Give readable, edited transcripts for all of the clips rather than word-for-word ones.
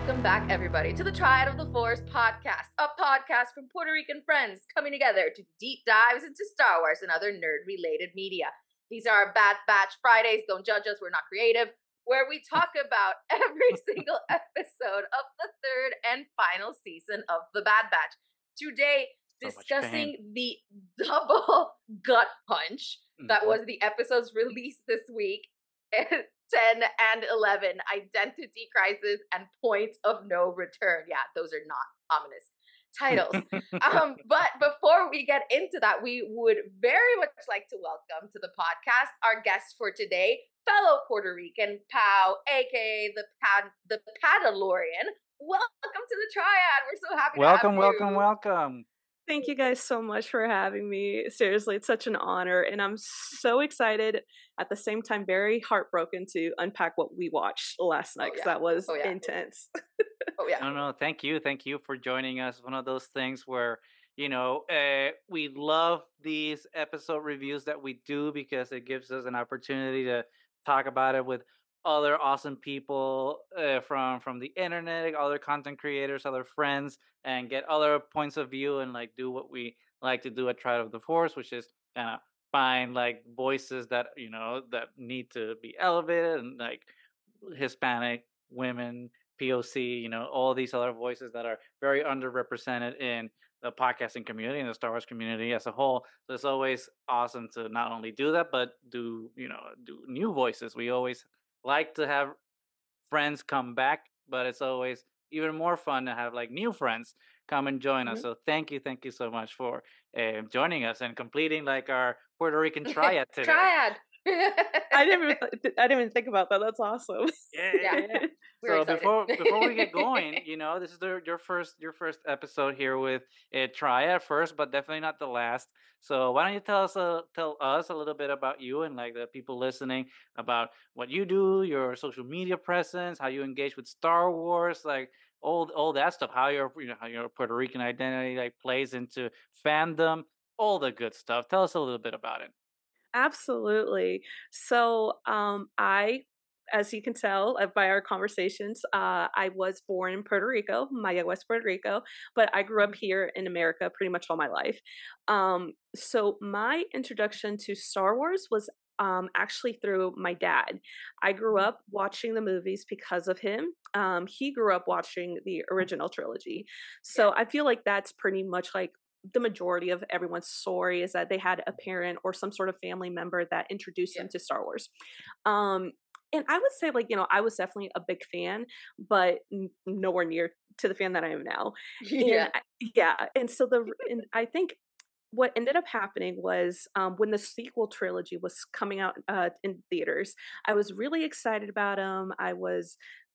Welcome back, everybody, to the Triad of the Force podcast, a podcast from Puerto Rican friends coming together to deep dives into Star Wars and other nerd-related media. These are our Bad Batch Fridays. Don't judge us, we're not creative, where we talk about every single episode of the third and final season of The Bad Batch. Today, discussing the double gut punch that was the episodes released this week. 10 and 11, Identity Crisis and Point of No Return. Yeah, those are not ominous titles. But before we get into that, we would very much like to welcome to the podcast our guest for today, fellow Puerto Rican Pau, aka the Padalorian. Welcome to the Triad. We're so happy to have you. Welcome. Thank you guys so much for having me. Seriously, it's such an honor, and I'm so excited. At the same time, very heartbroken to unpack what we watched last night because that was intense. No, thank you for joining us. One of those things where we love these episode reviews that we do because it gives us an opportunity to talk about it with other awesome people from the internet, other content creators, other friends, and get other points of view and like do what we like to do at Triad of the Force, which is kind of find like voices that that need to be elevated, and like Hispanic women, POC, all these other voices that are very underrepresented in the podcasting community and the Star Wars community as a whole. So it's always awesome to not only do that, but do new voices. We always like to have friends come back, but it's always even more fun to have like new friends come and join us. So thank you so much for joining us and completing like our Puerto Rican triad today. Triad. I didn't even think about that. That's awesome. Yeah. So before we get going, this is your first episode here with Triad first, but definitely not the last. So why don't you tell us a little bit about you and like the people listening about what you do, your social media presence, how you engage with Star Wars, like all that stuff, how your Puerto Rican identity like plays into fandom, all the good stuff. Tell us a little bit about it. Absolutely. So, as you can tell by our conversations, I was born in Puerto Rico, Maya, West Puerto Rico, but I grew up here in America pretty much all my life. So my introduction to Star Wars was actually through my dad. I grew up watching the movies because of him. He grew up watching the original trilogy. So I feel like that's pretty much like the majority of everyone's story is that they had a parent or some sort of family member that introduced them to Star Wars. And I would say, like, I was definitely a big fan, but nowhere near to the fan that I am now. And so and I think what ended up happening was when the sequel trilogy was coming out in theaters, I was really excited about them. I was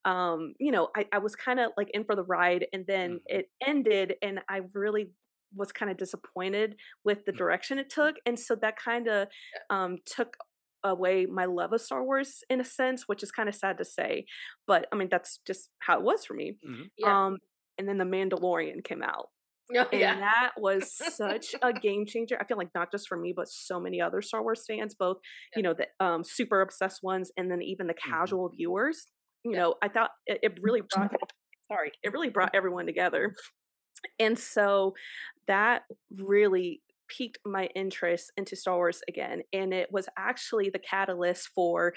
I was kind of like in for the ride, and then it ended, and I really was kind of disappointed with the direction it took, and so that kind of took away my love of Star Wars in a sense, which is kind of sad to say, but I mean that's just how it was for me. And then The Mandalorian came out. And that was such a game changer. I feel like not just for me, but so many other Star Wars fans, both the super obsessed ones, and then even the casual viewers. I thought it really brought. Sorry, it really brought everyone together. And so that really piqued my interest into Star Wars again. And it was actually the catalyst for,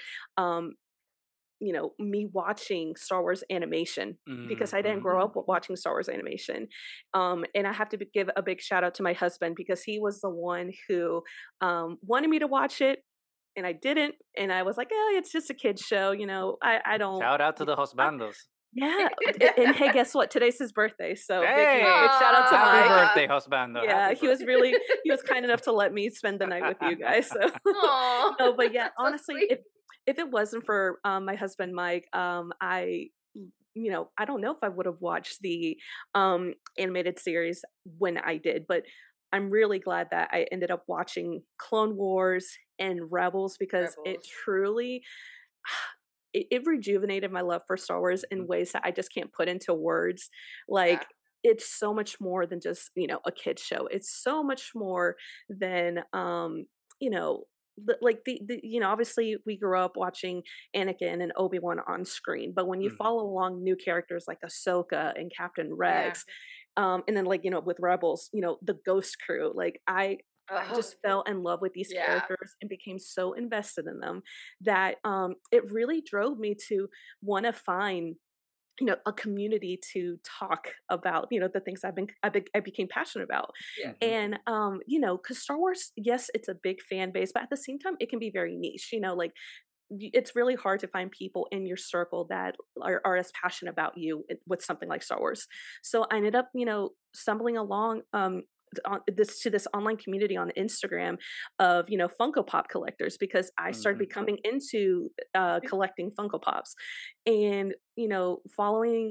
me watching Star Wars animation because I didn't grow up watching Star Wars animation. And I have to give a big shout out to my husband because he was the one who wanted me to watch it. And I didn't. And I was like, oh, it's just a kid's show. I don't. Shout out to the husbandos. Yeah, and hey, guess what? Today's his birthday, so big shout out to Happy Mike. birthday, husbando. Yeah, he was kind enough to let me spend the night with you guys. So no, but yeah, honestly, if it wasn't for my husband Mike, I don't know if I would have watched the animated series when I did, but I'm really glad that I ended up watching Clone Wars and Rebels because it truly it rejuvenated my love for Star Wars in ways that I just can't put into words. Like it's so much more than just, a kid's show. It's so much more than like the obviously we grew up watching Anakin and Obi-Wan on screen, but when you Hmm. follow along new characters like Ahsoka and Captain Yeah. Rex, and then like with Rebels, the Ghost Crew, like I Ugh. just fell in love with these Yeah. characters and became so invested in them that it really drove me to want to find a community to talk about the things I became passionate about. Yeah. Hmm. And because Star Wars, yes, it's a big fan base, but at the same time it can be very niche, like it's really hard to find people in your circle that are as passionate about you with something like Star Wars. So I ended up stumbling along on this online community on Instagram of Funko Pop collectors, because I started Hmm. becoming into collecting Funko Pops, and following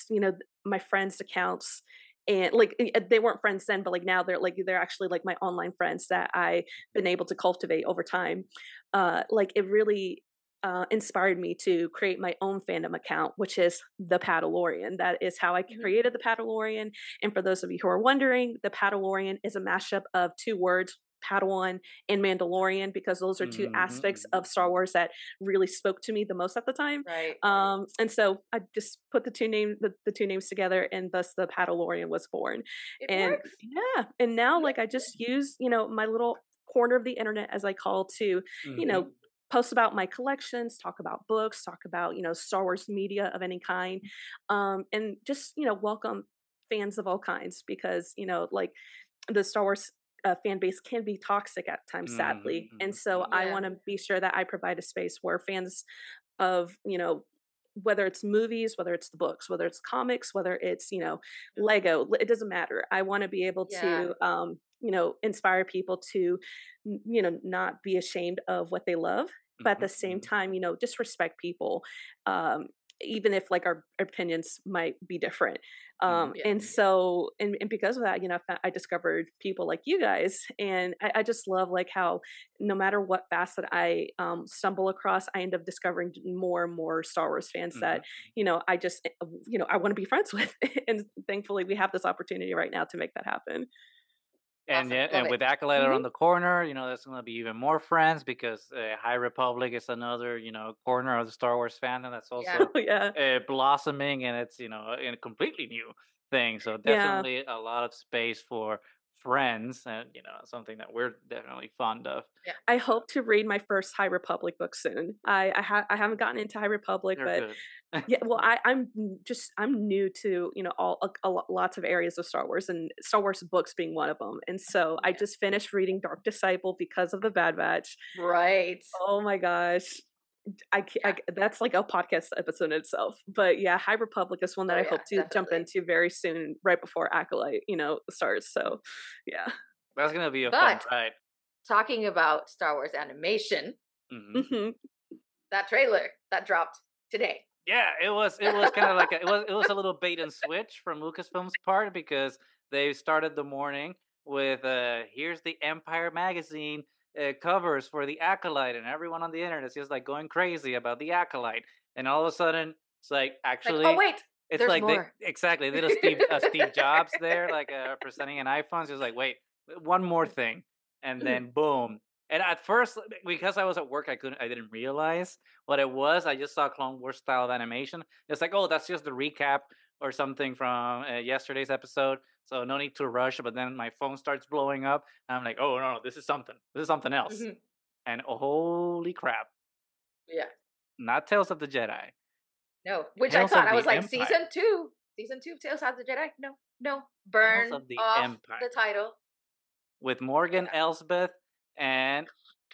my friends' accounts, and like they weren't friends then, but like now they're actually like my online friends that I've been able to cultivate over time. Like it really inspired me to create my own fandom account, which is the Paddalorian. That is how I Mhm. created the Paddalorian. And for those of you who are wondering, the Paddalorian is a mashup of two words, Padawan and Mandalorian, because those are two aspects Hmm. of Star Wars that really spoke to me the most at the time. Right. And so I just put the two names together, and thus the Paddalorian was born. It And works. yeah, and now Yeah. like I just use my little corner of the internet, as I call, to you Hmm. know post about my collections, talk about books, talk about Star Wars media of any kind, and just welcome fans of all kinds, because like the Star Wars fan base can be toxic at times, sadly. And so I Yeah. want to be sure that I provide a space where fans of whether it's movies, whether it's the books, whether it's comics, whether it's Lego, it doesn't matter. I want to be able Yeah. to inspire people to not be ashamed of what they love, but at the same Hmm. time just respect people, um even if like our opinions might be different. Hmm. Yeah. And so and because of that, I discovered people like you guys, and I just love like how no matter what facet I stumble across, I end up discovering more and more Star Wars fans that Hmm. I just I want to be friends with, and thankfully we have this opportunity right now to make that happen. And Awesome. yeah, Love and it. with Acolyte Hmm. around the corner, there's gonna be even more friends because High Republic is another, corner of the Star Wars fandom that's Yeah. also Oh yeah, blossoming, and it's a completely new thing. So yeah. definitely a lot of space for friends, and something that we're definitely fond of. Yeah. I hope to read my first High Republic book soon. I haven't gotten into High Republic, They're but good. yeah, well, I'm new to all lots of areas of Star Wars, and Star Wars books being one of them. And so I Yeah. just finished reading Dark Disciple because of the Bad Batch. Right. Oh my gosh, Yeah. that's like a podcast episode in itself. But yeah, High Republic is one that Oh I yeah. hope to jump Definitely. into very soon, right before Acolyte starts. So yeah. That's gonna be a fun But ride. talking about Star Wars animation, Hmm. Hmm. that trailer that dropped today. Yeah, it was kind of like it was a little bait and switch from Lucasfilm's part because they started the morning with here's the Empire magazine covers for the Acolyte, and everyone on the internet is just like going crazy about the Acolyte, and all of a sudden it's like Like, oh actually wait, it's there's like they more. exactly they did a Steve Jobs there like presenting an iPhone. So it's like wait, one more thing, and then boom. And at first, because I was at work, I didn't realize what it was. I just saw Clone Wars style of animation. It's like, oh, that's just the recap or something from yesterday's episode. So no need to rush. But then my phone starts blowing up. And I'm like, oh no, this is something. This is something else. Mhm. And holy crap, Yeah. not Tales of the Jedi, No, which I Tales thought of I was the like Empire, season two of Tales of the Jedi. No, no, Tales burn of the off the Empire title. with Morgan Yeah. Elsbeth and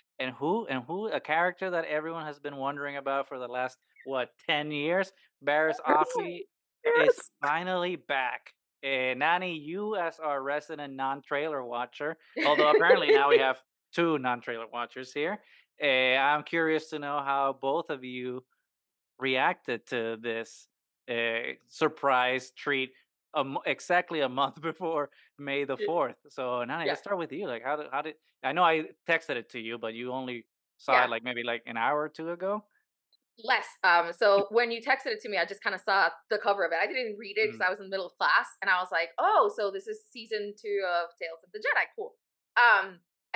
who a character that everyone has been wondering about for the last 10 years. Barris Offee is Yes. finally back. Nani, you as our resident non-trailer watcher, although apparently now we have two non-trailer watchers here. I'm curious to know how both of you reacted to this surprise treat exactly a month before May the 4th. So Nani, Yeah, let's start with you. Like, how did I know I texted it to you, but you only saw it yeah, like maybe like an hour or two ago. less. So when you texted it to me, I just kind of saw the cover of it. I didn't read it because Mm, I was in the middle of class, and I was like, "Oh, so this is season two of Tales of the Jedi. Cool." Um,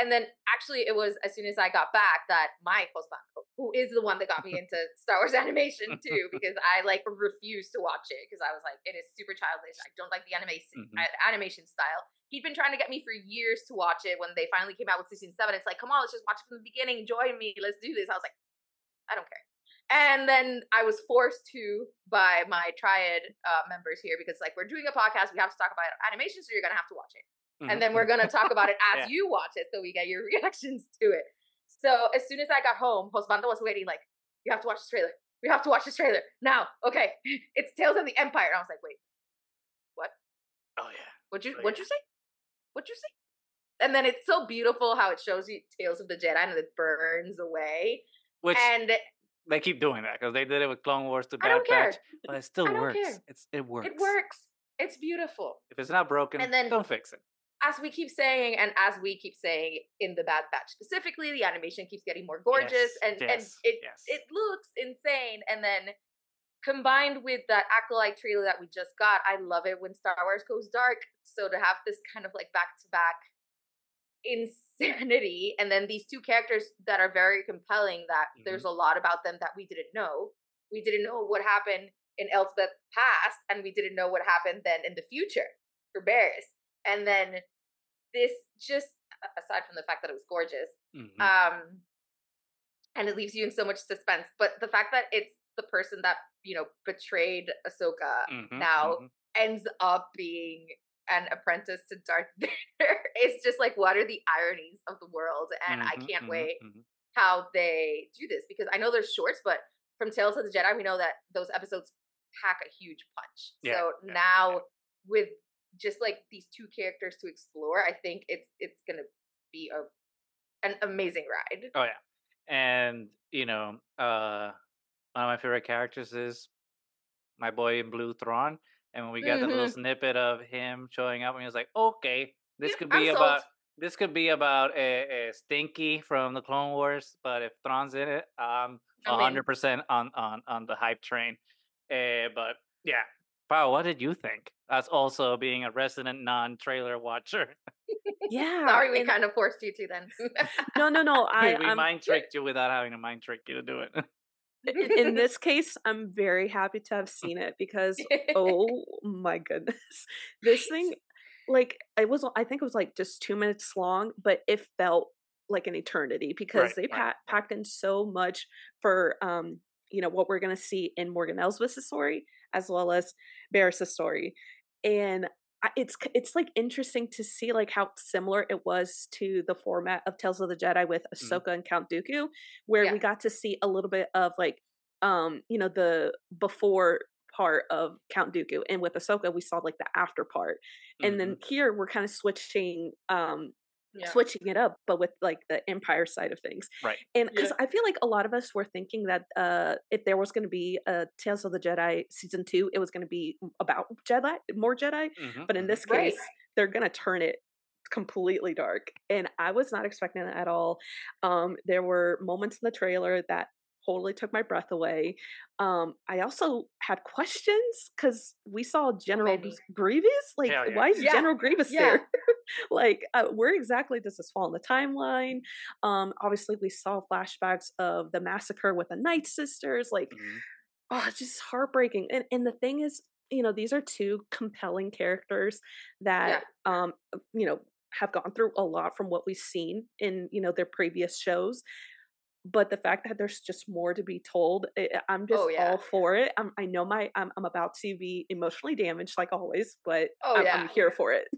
And then actually, it was as soon as I got back that my husband, who is the one that got me into Star Wars animation too, because I like refused to watch it because I was like, it is super childish. I don't like the animation style. He'd been trying to get me for years to watch it. When they finally came out with season 7, it's like, come on, let's just watch it from the beginning. Join me. Let's do this. I was like, I don't care. And then I was forced to by my Triad members here because like we're doing a podcast, we have to talk about animation, so you're gonna have to watch it. And then we're gonna talk about it as you watch it, so we get your reactions to it. So as soon as I got home, Josbando was waiting, like, you have to watch this trailer. We have to watch this trailer now. Okay, it's Tales of the Empire. And I was like, wait, what? Oh yeah. What'd you say? What'd you say? And then it's so beautiful how it shows you Tales of the Jedi and it burns away. Which and they keep doing that because they did it with Clone Wars to I Bad don't care. Batch, but it still I don't works. care. It works. It works. It's beautiful. If it's not broken, And then- don't fix it. As we keep saying, and as we keep saying in the Bad Batch specifically, the animation keeps getting more gorgeous, and it looks insane. And then combined with that Acolyte trailer that we just got, I love it when Star Wars goes dark. So to have this kind of like back-to-back insanity, and then these two characters that are very compelling, that there's a lot about them that we didn't know. We didn't know what happened in Elsbeth's past, and we didn't know what happened then in the future for Barriss. And then this just, aside from the fact that it was gorgeous, and it leaves you in so much suspense, but the fact that it's the person that, you know, betrayed Ahsoka now ends up being an apprentice to Darth Vader. It's just like, what are the ironies of the world? And I can't wait how they do this, because I know there's shorts, but from Tales of the Jedi, we know that those episodes pack a huge punch. So now with just like these two characters to explore, I think it's gonna be an amazing ride. Oh yeah. And you know, one of my favorite characters is my boy in blue, Thrawn. And when we got the little snippet of him showing up, and he was like, "Okay, this could be about a Stinky from the Clone Wars, but if Thrawn's in it, I'm 100% on the hype train." But yeah, Pao, what did you think? As also being a resident non-trailer watcher. Yeah. Sorry, we kind of forced you to then. No. We mind tricked you without having to mind trick you to do it. In this case, I'm very happy to have seen it because, oh my goodness, this thing, like, I think it was like just 2 minutes long, but it felt like an eternity because they packed in so much for, you know, what we're going to see in Morgan Elsbeth's story, as well as Barriss' story. And it's like interesting to see like how similar it was to the format of Tales of the Jedi with Ahsoka and Count Dooku, where we got to see a little bit of like you know, the before part of Count Dooku, and with Ahsoka we saw like the after part. And then here we're kind of switching it up, but with like the Empire side of things. Right. And because I feel like a lot of us were thinking that if there was going to be a Tales of the Jedi season 2, it was going to be about more Jedi. But in this case, they're going to turn it completely dark. And I was not expecting that at all. There were moments in the trailer that totally took my breath away. I also had questions because we saw General Grievous. Like, why is General Grievous there? Like, where exactly does this fall in the timeline? Obviously, we saw flashbacks of the massacre with the Night Sisters. Like, oh, it's just heartbreaking. And the thing is, you know, these are two compelling characters that, you know, have gone through a lot from what we've seen in, you know, their previous shows. But the fact that there's just more to be told, I'm just all for it. I know I'm about to be emotionally damaged like always, but I'm here for it.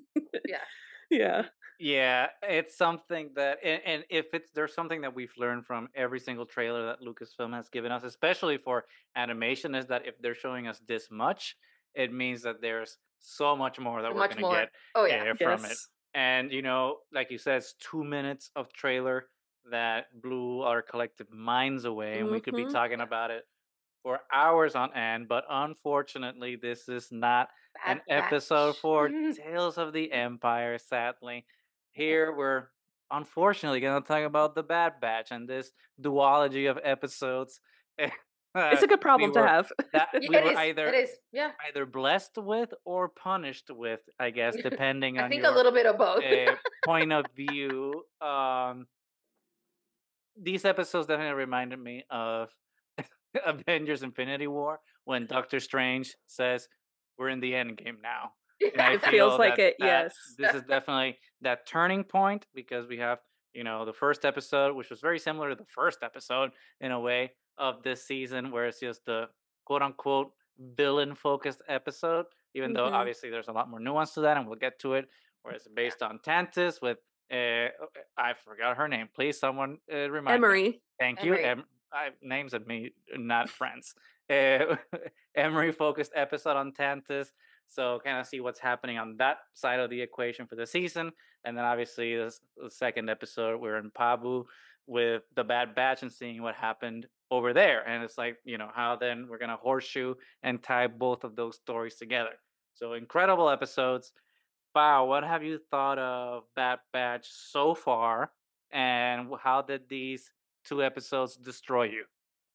Yeah, it's something that, and if there's something that we've learned from every single trailer that Lucasfilm has given us, especially for animation, is that if they're showing us this much, it means that there's so much more that we're going to get from it. And, you know, like you said, it's 2 minutes of trailer that blew our collective minds away, and we could be talking about it for hours on end. But unfortunately, this is not an episode for Tales of the Empire, sadly. Here we're unfortunately going to talk about the Bad Batch and this duology of episodes. It's a good we problem to were have. we It were is. It is. Yeah. either blessed with or punished with, I guess, depending I on think a your little bit of both. point of view. These episodes definitely reminded me of Avengers: Infinity War when Doctor Strange says, "We're in the end game now," and I It feels feel like it, that yes. this is definitely that turning point because we have the first episode, which was very similar to the first episode in a way of this season, where it's just the quote unquote villain focused episode, even though Mhm. obviously there's a lot more nuance to that, and we'll get to it. Where it's Yeah. based on Tantis with I forgot her name. Please, someone remind me. Emery. Thank you. Emery. Names of me not friends. Uh, Emery focused episode on Tantus, so kind of see what's happening on that side of the equation for the season, and then obviously the second episode we're in Pabu with the Bad Batch and seeing what happened over there, and it's like how then we're gonna horseshoe and tie both of those stories together. So incredible episodes. Wow, what have you thought of Bad Batch so far, and how did these two episodes destroy you?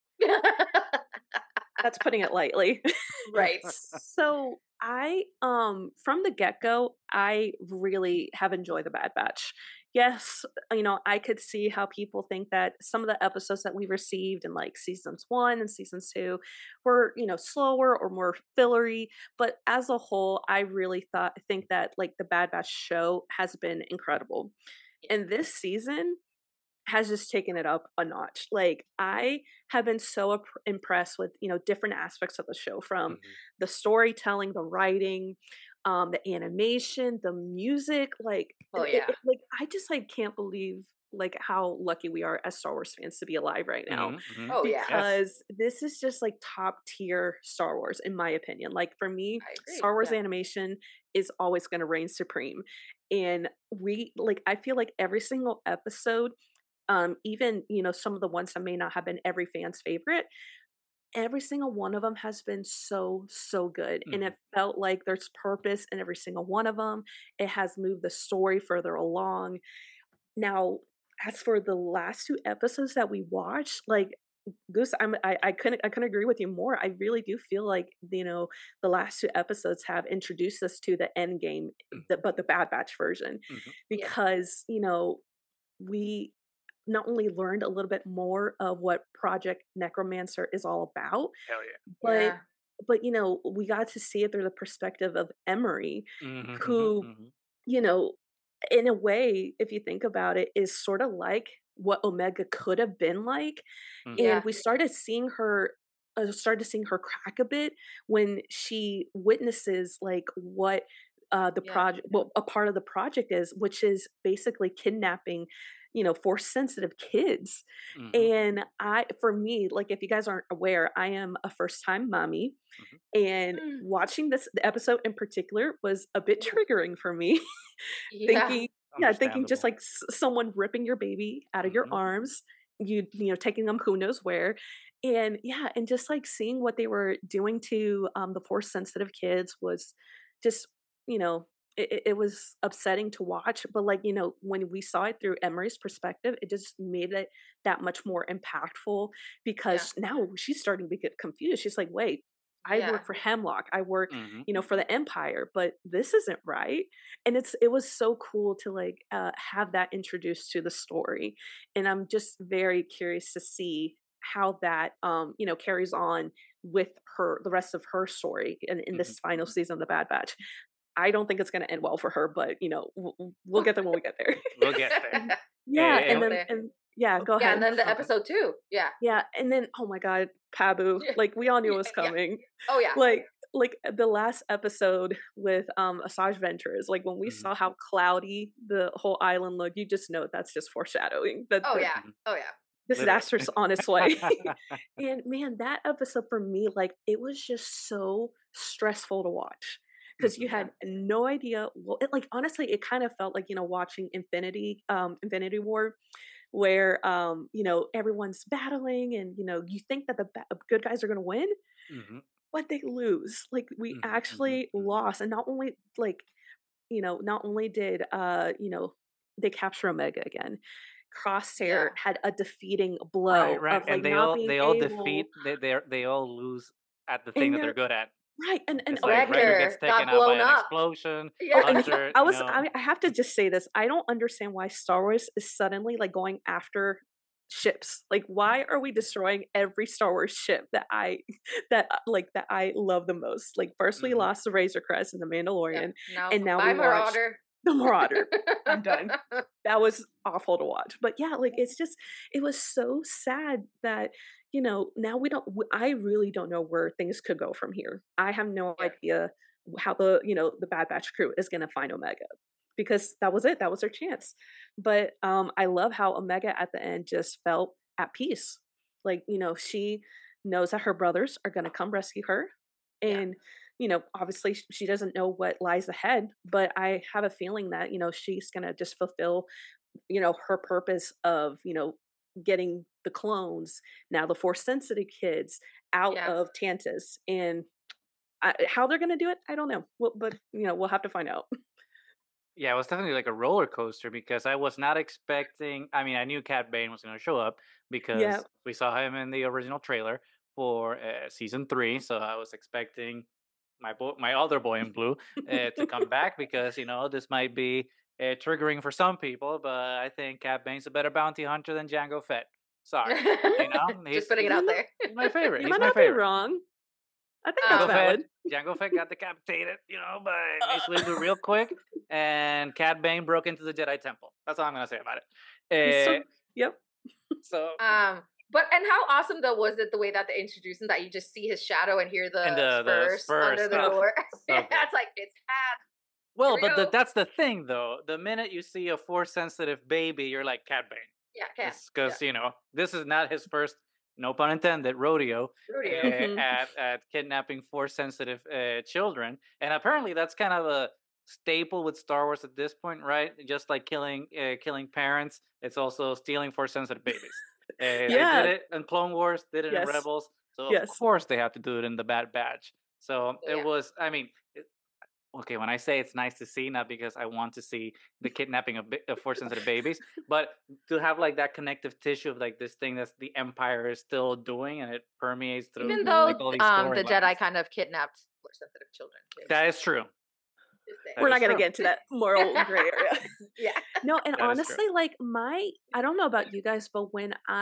That's putting it lightly. Right. So I from the get-go, I really have enjoyed the Bad Batch. Yes, I could see how people think that some of the episodes that we received in like seasons 1 and seasons 2 were, slower or more fillery, but as a whole, I really think that like the Bad Batch show has been incredible. And this season has just taken it up a notch. Like I have been so impressed with different aspects of the show, from Mhm. the storytelling, the writing, the animation, the music. Like Oh yeah. like I just like can't believe like how lucky we are as Star Wars fans to be alive right now, Mhm, mhm. Oh yeah. Yes. because this is just like top tier Star Wars in my opinion. Like for me, I agree. Star Wars Yeah. animation is always going to reign supreme. And I feel like every single episode, even some of the ones that may not have been every fan's favorite, every single one of them has been so good, and Mhm, it felt like there's purpose in every single one of them. It has moved the story further along. Now, as for the last two episodes that we watched, like Goose, I couldn't agree with you more. I really do feel like the last two episodes have introduced us to the end game, mhm, but the Bad Batch version, mhm. Yeah. because we not only learned a little bit more of what Project Necromancer is all about, Hell yeah. but Yeah. we got to see it through the perspective of Emery, Mhm, mhm, who, mhm, you know, in a way, if you think about it, is sort of like what Omega could have been like. mhm, And Yeah. we started seeing her crack a bit when she witnesses like what the Yeah. project, well, a part of the project is, which is basically kidnapping, force sensitive kids. mhm, And for me, like if you guys aren't aware, I am a first time mommy, mhm. and Mm. watching this the episode in particular was a bit Ooh. triggering for me. Yeah. Thinking, yeah, thinking just Understandable. like someone ripping your baby out of your Mhm, arms, taking them who knows where. And yeah, and just like seeing what they were doing to the force sensitive kids was just, you know, it was upsetting to watch. But like, when we saw it through Emery's perspective, it just made it that much more impactful, Yeah. because now she's starting to get confused. She's like, wait, I Yeah. work for Hemlock. I work, mhm, for the Empire, but this isn't right. And it was so cool to like have that introduced to the story. And I'm just very curious to see how that carries on with her, the rest of her story in mhm. this final season of the Bad Batch. I don't think it's going to end well for her, but we'll get there when we get there. We'll get there. Yeah, and Almost then And there. and yeah, go Yeah, and ahead. then the okay. episode 2. Yeah. Yeah, and then oh my god, Pabu, Yeah. like we all knew it was Yeah. coming. Oh yeah. Like the last episode with Asajj Ventress, like when we Mhm, saw how cloudy the whole island looked, you just know that's just foreshadowing that Oh the yeah. mhm. Oh yeah. Literally. disaster's on its way. And man, that episode for me, like it was just so stressful to watch, because you Mhm, Yeah. had no idea. Well, like honestly, it kind of felt like watching Infinity War, where everyone's battling, and you think that the good guys are going to win, mhm, but they lose. Like we mhm, mhm, actually mhm. lost. And not only like not only did they capture Omega again, Crosshair Yeah. had a defeating Right, blow right. of And like they not all being they all able, defeat they all lose at the thing and that they're they're good at. right, and It's like okay, Wrecker gets Wrecker taken got out by blown an up. explosion. oh, Yeah. and Hunter, I have to just say this. I don't understand why Star Wars is suddenly like going after ships. Like, why are we destroying every Star Wars ship that that I love the most? Like, first we mhm. lost the Razor Crest and the Yeah. Mandalorian, Now, and now bye, we watched Marauder. the Marauder. I'm done. That was awful to watch. But yeah, like it's just it was so sad that now we don't. I really don't know where things could go from here. I have no Yeah. idea how the Bad Batch crew is going to find Omega because that was it. That was their chance. But I love how Omega at the end just felt at peace. Like she knows that her brothers are going to come rescue her, Yeah. and obviously she doesn't know what lies ahead. But I have a feeling that she's going to just fulfill her purpose of getting the clones, now the force sensitive kids, out Yeah. of Tantus. And how they're going to do it, I don't know. But we'll have to find out. Yeah, it was definitely like a roller coaster because I was not expecting. I mean, I knew Cat Bane was going to show up Yeah. because we saw him in the original trailer for season 3. So I was expecting my other boy in blue, to come back because this might be triggering for some people. But I think Cat Bane's a better bounty hunter than Django Fett. Sorry, Just putting it out you know there. he's my favorite. you He's might my not be favorite. wrong. I think that's Django Fett, valid. Django Fett got decapitated, by Mace Uh, Windu real quick, and Cad Bane broke into the Jedi Temple. That's all I'm gonna say about it. he's Uh, so Yep. so, But and how awesome though was it the way that they introduced him, that you just see his shadow and hear and the the spurs Spurs under the stuff, door. so good. That's like it's had. Here Well, we but go. that's the thing, though. The minute you see a Force-sensitive baby, you're like Cad Bane. Yeah, can. It's because this is not his first, no pun intended, rodeo Rodeo. Mhm. at kidnapping Force-sensitive children, and apparently that's kind of a staple with Star Wars at this point, right? Just like killing parents, it's also stealing Force-sensitive babies. They did Yeah. it in Clone Wars, did it in Yes. Rebels, so of Yes. course they have to do it in the Bad Batch. So So it yeah. was. I mean, okay, when I say it's nice to see, not because I want to see the kidnapping of force-sensitive babies, but to have like that connective tissue of like this thing that the Empire is still doing, and it permeates through Even Mhm. though like all these the Jedi storylines. kind of kidnapped force sensitive children too. That is true. Just saying. That We're is not going to true. get into that moral gray area. Yeah. No, and That is true. honestly, like I don't know about you guys, but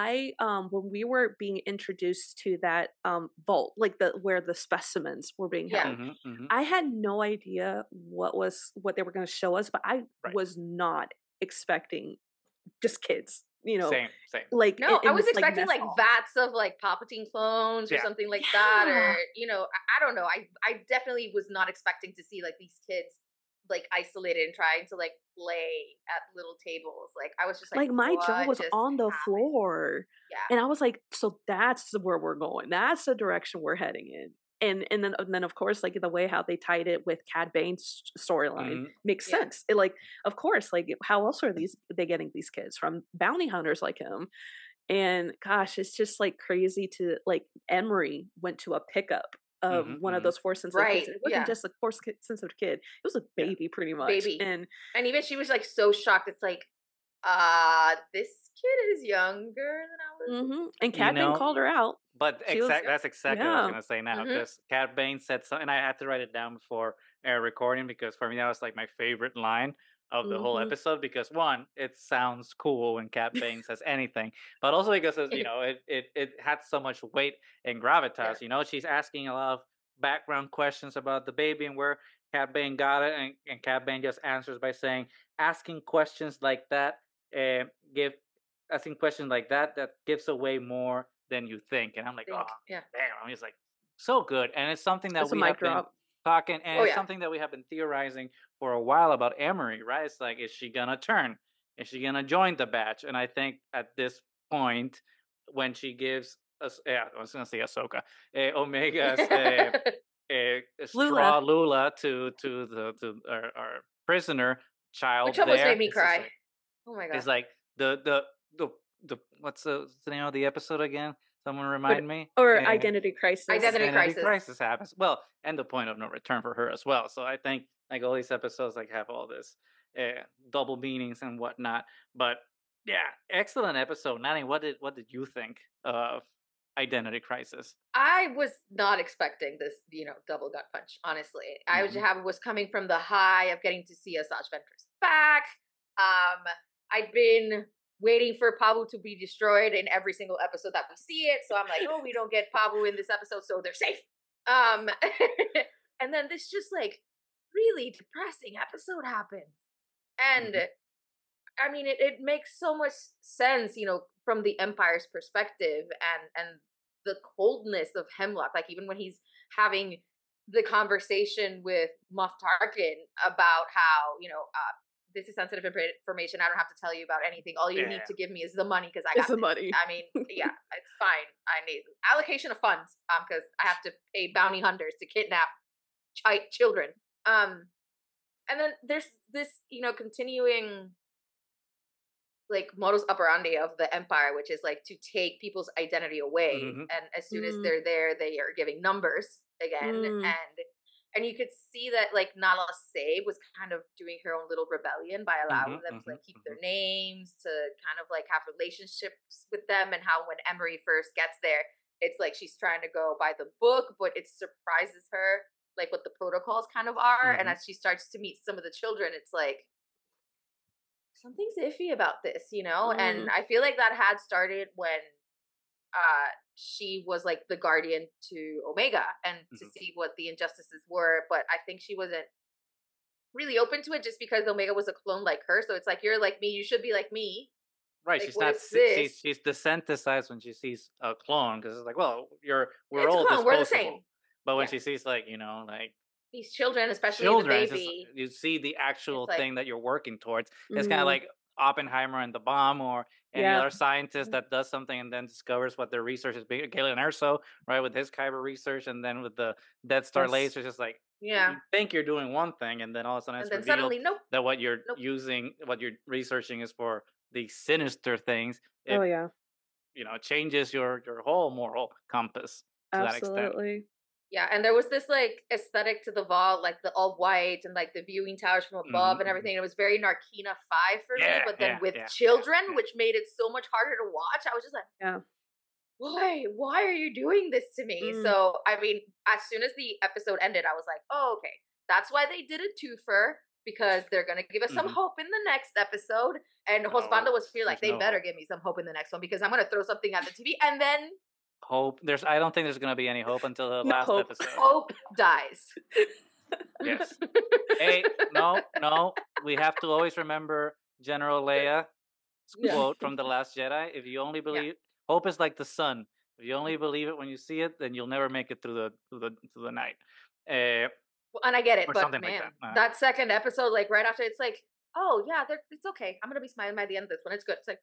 when we were being introduced to that vault, like the where the specimens were being Yeah. held, Mm-hmm. I had no idea what they were going to show us, but I Right. was not expecting just kids, Same. like No, I in was this like expecting mess like hall. vats of like Palpatine clones or Yeah. something like that, or Yeah. I don't know. I definitely was not expecting to see like these kids like isolated and trying to like play at little tables. Like I was just like, Like my jaw what was just on the happened? floor, Yeah. and I was like, so that's where we're going. That's the direction we're heading in. And then of course, like the way how they tied it with Cad Bane's storyline Mhm. makes Yeah. sense. It like, of course, like how else are they getting these kids from bounty hunters like him? And gosh, it's just like crazy to like Emery went to a pickup of Mhm. one of Mhm. those force sensitive Right. kids. It wasn't Yeah. just a force sensitive kid; it was a Yeah. baby, pretty much. Baby. And And even she was like so shocked. It's like, this kid is younger than I was. and You Cad Bane know, called her out. but She was that's exactly what I was yeah. gonna say now Mm-hmm. because Cad Bane said something, and I had to write it down before recording because for me that was like my favorite line of the whole Mhm. episode because one, it sounds cool when Cad Bane says anything, but also because it had so much weight and Yeah. gravitas. She's asking a lot of background questions about the baby and where Cad Bane got it, and Cad Bane just answers by saying, asking questions like that uh, give asking questions like that gives away more than you think. And I'm like, oh, Yeah. damn. I'm just like, so good. And it's something that It's a we mic have been drop. talking, and Oh it's yeah. something that we have been theorizing for a while about Emery, right? It's like, is she gonna turn? Is she gonna join the batch? And I think at this point, when she gives us, yeah, I was gonna say Ahsoka, Omega's Lula. straw Lula to our prisoner child Which almost there, made me it's just cry. like, Oh my it's god. like the what's the name of the episode again? Someone But remind me. or identity crisis. Identity Identity crisis. crisis happens. Well, and the point of no return for her as well. So I think like all these episodes like have all this double meanings and whatnot. But Yeah, excellent episode. Nani, what did you think of Identity Crisis? I was not expecting this, double gut punch. Honestly, I Hmm. was coming from the high of getting to see Asajj Ventress back. I'd been waiting for Pabu to be destroyed in every single episode that we see it. So I'm like, oh, we don't get Pabu in this episode, so they're safe. Um, and then this just like really depressing episode happens, and Hmm. I mean, it makes so much sense, from the Empire's perspective, and the coldness of Hemlock. Like even when he's having the conversation with Moff Tarkin about how this is sensitive information. I don't have to tell you about anything. All you need Yeah. to give me is the money because I It's got the this. money. I mean, yeah, it's fine. I need allocation of funds because I have to pay bounty hunters to kidnap children. And then there's this continuing like modus operandi of the empire, which is like to take people's identity away, Hmm. and as soon as Mm, they're there, they are giving numbers again, mm, and you could see that like Nala Se was kind of doing her own little rebellion by Hmm. allowing them to Hmm. like keep their names, to kind of like have relationships with them, and how when Emery first gets there, it's like she's trying to go by the book, but it surprises her like what the protocols kind of are, and Hmm. as she starts to meet some of the children, it's like something's iffy about this. And mm. I feel like that had started when she was like the guardian to Omega and to Hmm. see what the injustices were, but I think she wasn't really open to it just because Omega was a clone like her. So it's like, you're like me, you should be like me. Right, Like, she's what not. is this? She's desensitized when she sees a clone because it's like, well, we're It's a all clone, we're the same. disposable. But when Yeah, she sees like like these children, especially the children, it's just baby, you see the it's actual like, thing that you're working towards. It's kind of Mhm. like Oppenheimer and the bomb, or any Yeah. other scientist mhm, that does something and then discovers what their research is. Galen Erso, right, with his kyber research, and then with the Death Star Yes. laser, just like yeah, you think you're doing one thing, and then all of a sudden and it's then revealed suddenly, nope, that what you're nope. using, what you're researching, is for the sinister things. Oh, It yeah. changes your whole moral compass to that extent. Absolutely. Yeah, and there was this like aesthetic to the vault, like the all white and like the viewing towers from Hmm. above and everything. It was very Narkina 5 for me, Yeah, but then yeah, with yeah, yeah, children, yeah. which made it so much harder to watch. I was just like, Yeah. why? Why are you doing this to me? Mm. So, I mean, as soon as the episode ended, I was like, oh, okay. That's why they did a twofer, because they're going to give us some Hmm. hope in the next episode. And Hosbanda No, was here like, there's they no better hope. give me some hope in the next one because I'm going to throw something at the TV. And then Hope. I don't think there's gonna be any hope until the No last hope. episode. hope dies. Yes. Hey, no, no. We have to always remember General Leia's Yeah. quote from The Last Jedi. If you only Yeah. believe, hope is like the sun. If you only believe it when you see it, then you'll never make it through the night, Well, and I get it, or but something like man, that. that second episode, like right after, it's like, oh yeah, it's okay. I'm gonna be smiling by the end of this one. It's good. It's like,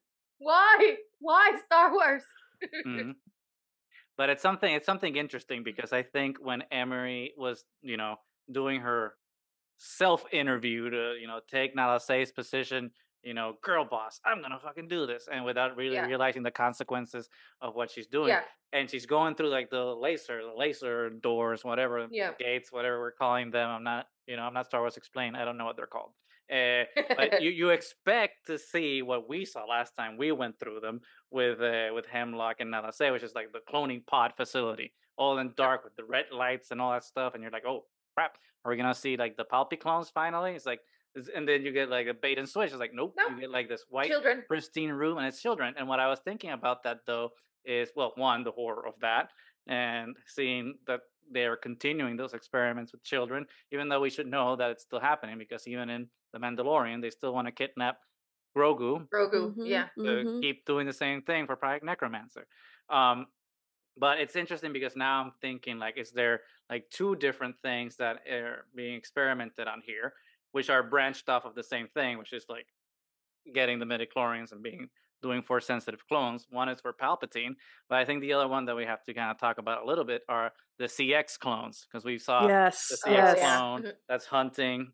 why Star Wars? Mhm. But it's something interesting because I think when Emery was doing her self interview to take Nala Se's position, girl boss, I'm gonna fucking do this, and without really Yeah, realizing the consequences of what she's doing. yeah, And she's going through like the laser doors, whatever, yeah. gates, whatever we're calling them. I'm not Star Wars explained. I don't know what they're called. But you expect to see what we saw last time we went through them with Hemlock and Nala Se, which is like the cloning pod facility, all in Yep. dark with the red lights and all that stuff, and you're like, oh crap, are we gonna see like the Palpy clones finally? It's like, and then you get like a bait and switch. It's like, nope, No, you get like this white children. pristine room and it's children. And what I was thinking about that though is, well, one, the horror of that, and seeing that they're continuing those experiments with children, even though we should know that it's still happening, because even in The Mandalorian, they still want to kidnap Grogu Grogu. Mhm. Yeah, to Mhm. keep doing the same thing for Project Necromancer. Um, but it's interesting because now I'm thinking, like, is there like two different things that are being experimented on here, which are branched off of the same thing, which is like getting the midichlorians and doing force sensitive clones. One is for Palpatine, but I think the other one that we have to kind of talk about a little bit are the CX clones, because we saw the Yes. CX oh Yes. yeah. clone that's hunting.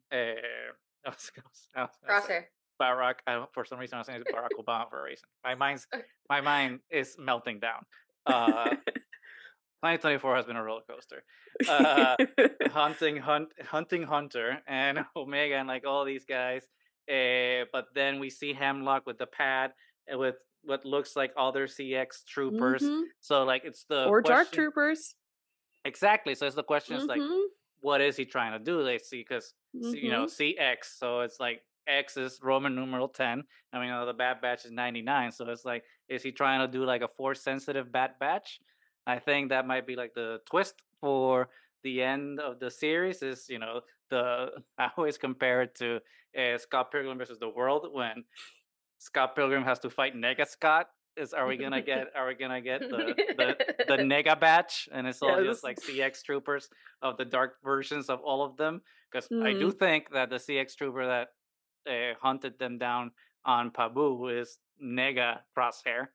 I say Crosshair. Barack. For some reason, I was saying it's Barack Obama for a reason. My mind is melting down. Uh, 2024 has been a roller coaster. Uh, hunting Hunter and Omega and like all these guys. But then we see Hemlock with the pad and with what looks like other CX troopers. Mhm. So like it's the Or Dark question Troopers. exactly. So it's the question is like, Mhm. what is he trying to do? They see because Mhm. CX. So it's like X is Roman numeral 10. I mean, the Bad Batch is 99. So it's like, is he trying to do like a force sensitive Bad Batch? I think that might be like the twist for the end of the series. Is the I always compare it to Scott Pilgrim versus the World when Scott Pilgrim has to fight Nega Scott. Is are we gonna get the Nega batch, and it's all just Yes. like CX troopers of the dark versions of all of them? Because I do Mm. think that the CX trooper that hunted them down on Pabu is Nega Crosshair,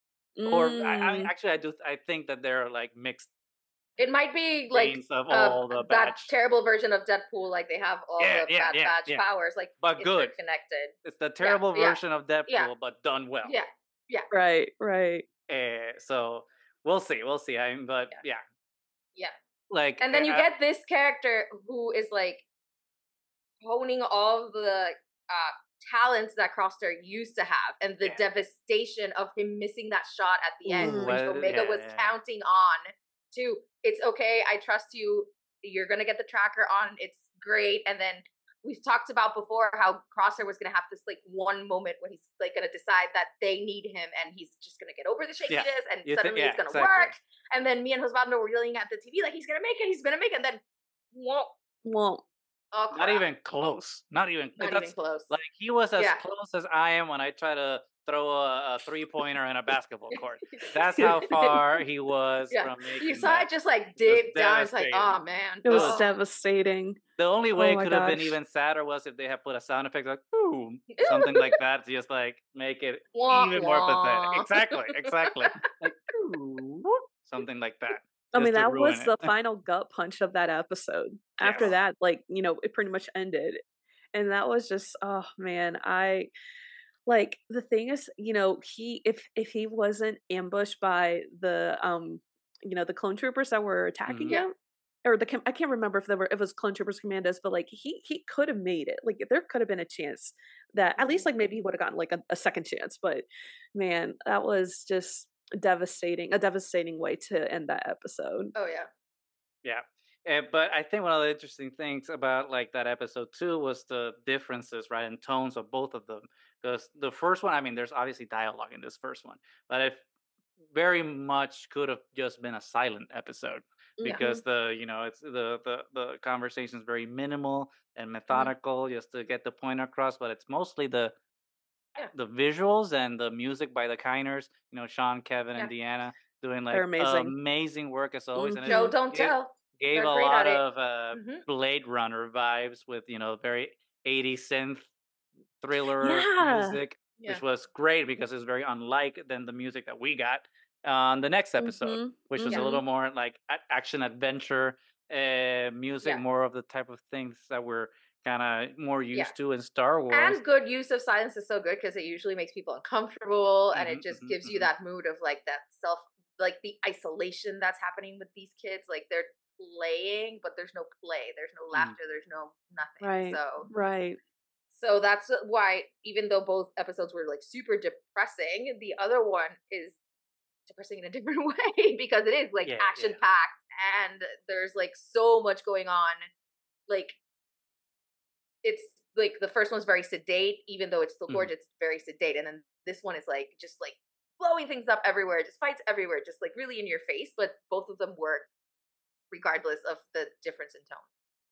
or Mm. actually I think that they're like mixed It might be like brains of all the that batch. terrible version of Deadpool, like they have all Yeah, the yeah, Bad yeah, Batch yeah. powers, like But good. interconnected. It's the Yeah, terrible yeah, version of yeah, Deadpool, but done well. yeah, yeah, Right, right. So we'll see, we'll see. But yeah, yeah, yeah. like And then you get this character who is like honing all the talents that Crosshair used to have, and the yeah. devastation of him missing that shot at the end, Ooh, which Omega was yeah. counting on. To it's okay, I trust you. You're gonna get the tracker on. It's great. And then we've talked about before how Crosshair was gonna have this like one moment when he's like gonna decide that they need him, and he's just gonna get over the shakiness, and suddenly it's gonna exactly. work. And then me and Husbando were yelling at the TV like he's gonna make it, he's gonna make it. And then won't. Well, Oh Not crap! even close. Not even. Not even That's close. like he was as Yeah. close as I am when I try to throw a 3-pointer in a basketball court. That's how far he was Yeah. from You making saw that. it just like It was dip down. It's like, devastating. oh man. it It was was Oh. devastating. the only way Oh it my could have been gosh. even sadder was if they had put a sound effect like boom, something like that, to just like make it Wah, even more pathetic. wah. Exactly. Like ooh, something like that, I mean, just to that ruin was it. the final gut punch of that episode. After Yes. that, like, it pretty much ended. And that was just, oh man, I like the thing is, he if he wasn't ambushed by the clone troopers that were attacking Hmm. Yeah. him, or I can't remember if it was clone troopers commandos, but like he could have made it. Like there could have been a chance that at least like maybe he would have gotten like a second chance. But man, that was just devastating, a devastating way to end that episode. Oh yeah. Yeah. But I think one of the interesting things about like that episode too was the differences, right, in tones of both of them. Because the first one, I mean, there's obviously dialogue in this first one, but it very much could have just been a silent episode Yeah. because it's the conversation is very minimal and Mhm. methodical just to get the point across. But it's mostly the Yeah. the visuals and the music by the Kiners. Sean, Kevin, Yeah. and Deanna doing They're like amazing. amazing work as always, and it Show Hmm. don't gave, tell. gave They're a great at lot it. of Hmm. Blade Runner vibes with very 80s synth thriller Yeah. music, Yeah. which was great because it's very unlike than the music that we got on the next episode, Hmm. which was a Yeah. little more like action adventure music, Yeah. more of the type of things that we're kind of more Yeah. used to in Star Wars. And good use of silence is so good because it usually makes people uncomfortable, and Hmm. it just Hmm. gives you Hmm. that mood of like that self, like the isolation that's happening with these kids. Like they're playing, but there's no play, there's no Mm. laughter, there's no nothing. Right. So Right. that's why, even though both episodes were like super depressing, the other one is depressing in a different way because it is like Yeah, action yeah. packed, and there's like so much going on. Like it's like the first one's very sedate, even though it's still Mhm. gorgeous, it's very sedate. And then this one is like just like blowing things up everywhere, just fights everywhere, just like really in your face. But both of them work regardless of the difference in tone.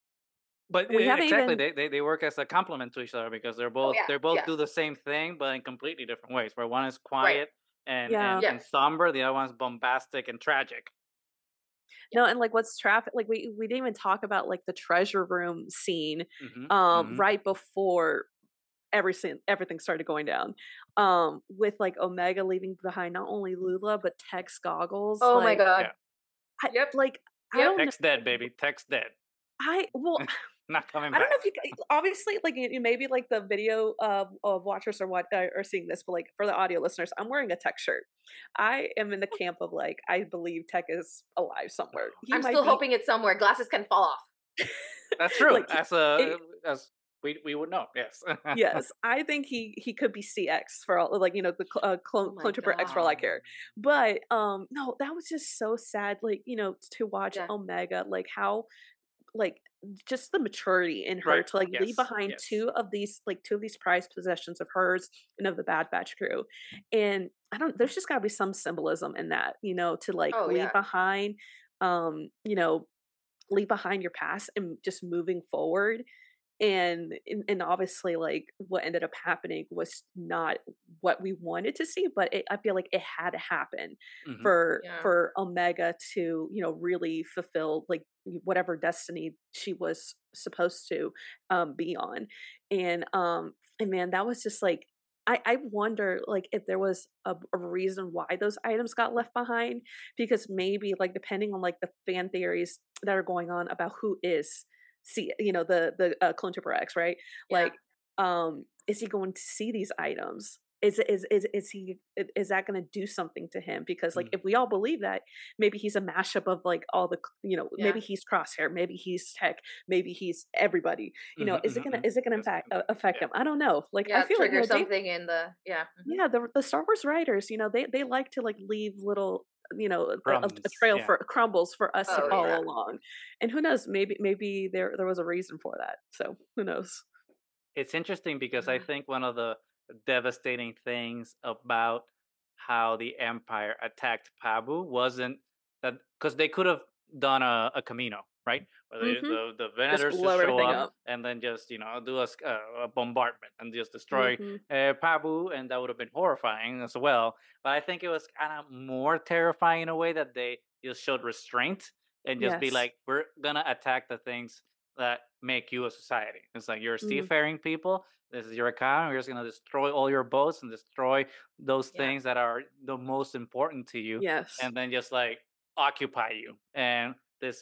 But We haven't exactly, even they work as a complement to each other because Oh they yeah, both yeah, do the same thing, but in completely different ways. Where one is right, quiet and yeah. yeah, and somber, the other one's bombastic and tragic. yeah, No, and like what's traffic like we didn't even talk about like the treasure room scene Hmm. Hmm. right before everything started going down. With like Omega leaving behind not only Lula but Tech's goggles. oh my Like god, Yeah, I yep, like I yep, don't know. Tech's dead, baby. Tech's dead. I well Not coming I don't know back. if obviously like maybe like the video of watchers are seeing this, but like for the audio listeners, I'm wearing a Tech shirt. I am in the camp of like I believe Tech is alive somewhere. Oh, He I'm might still be hoping it's somewhere. Glasses can fall off. that's true. like he, it, As we would know. Yes. Yes, I think he could be CX for all like, the Oh my clone trooper X for all I god. care. But, no, that was just so sad, like, to watch Yeah. Omega, like, how like, just the maturity in her Right. to, like, leave Yes. behind Yes. 2 of these prized possessions of hers and of the Bad Batch crew, and I don't there's just gotta be some symbolism in that, to, like, Oh yeah. um, you know, leave behind your past and just moving forward and obviously like what ended up happening was not what we wanted to see, but I feel like it had to happen Hmm. Yeah. for Omega to really fulfill like whatever destiny she was supposed to be on. And man, that was just like I wonder like if there was a reason why those items got left behind, because maybe like depending on like the fan theories that are going on about who is see the clone trooper X, right? Yeah. Like, is he going to see these items? Is that going to do something to him? Because like if we all believe that, maybe he's a mashup of like all the Yeah. maybe he's Crosshair, maybe he's Tech, maybe he's everybody. Hmm. Hmm. Is it gonna Yes. affect Yeah. him? I don't know. Like I Yeah. feel like Trigger they something in the yeah. yeah, the Star Wars writers, they like to like leave little, a Crumbs. trail Yeah. for crumbles for us to Oh follow yeah. along. And who knows, maybe there was a reason for that. So who knows? It's interesting because I Yeah. think one of the devastating things about how the Empire attacked Pabu wasn't that because they could have done a Camino, right? Where Hmm. the Just Venators just blow show everything up up. and then just do a bombardment and just destroy Hmm. Pabu, and that would have been horrifying as well. But I think it was kind of more terrifying in a way that they just showed restraint and just be Yes. like, we're gonna attack the things that make you a society. It's like you're Mm, seafaring people. This is your economy. We're just gonna destroy all your boats and destroy those Yeah. things that are the most important to you, yes. and then just like occupy you. And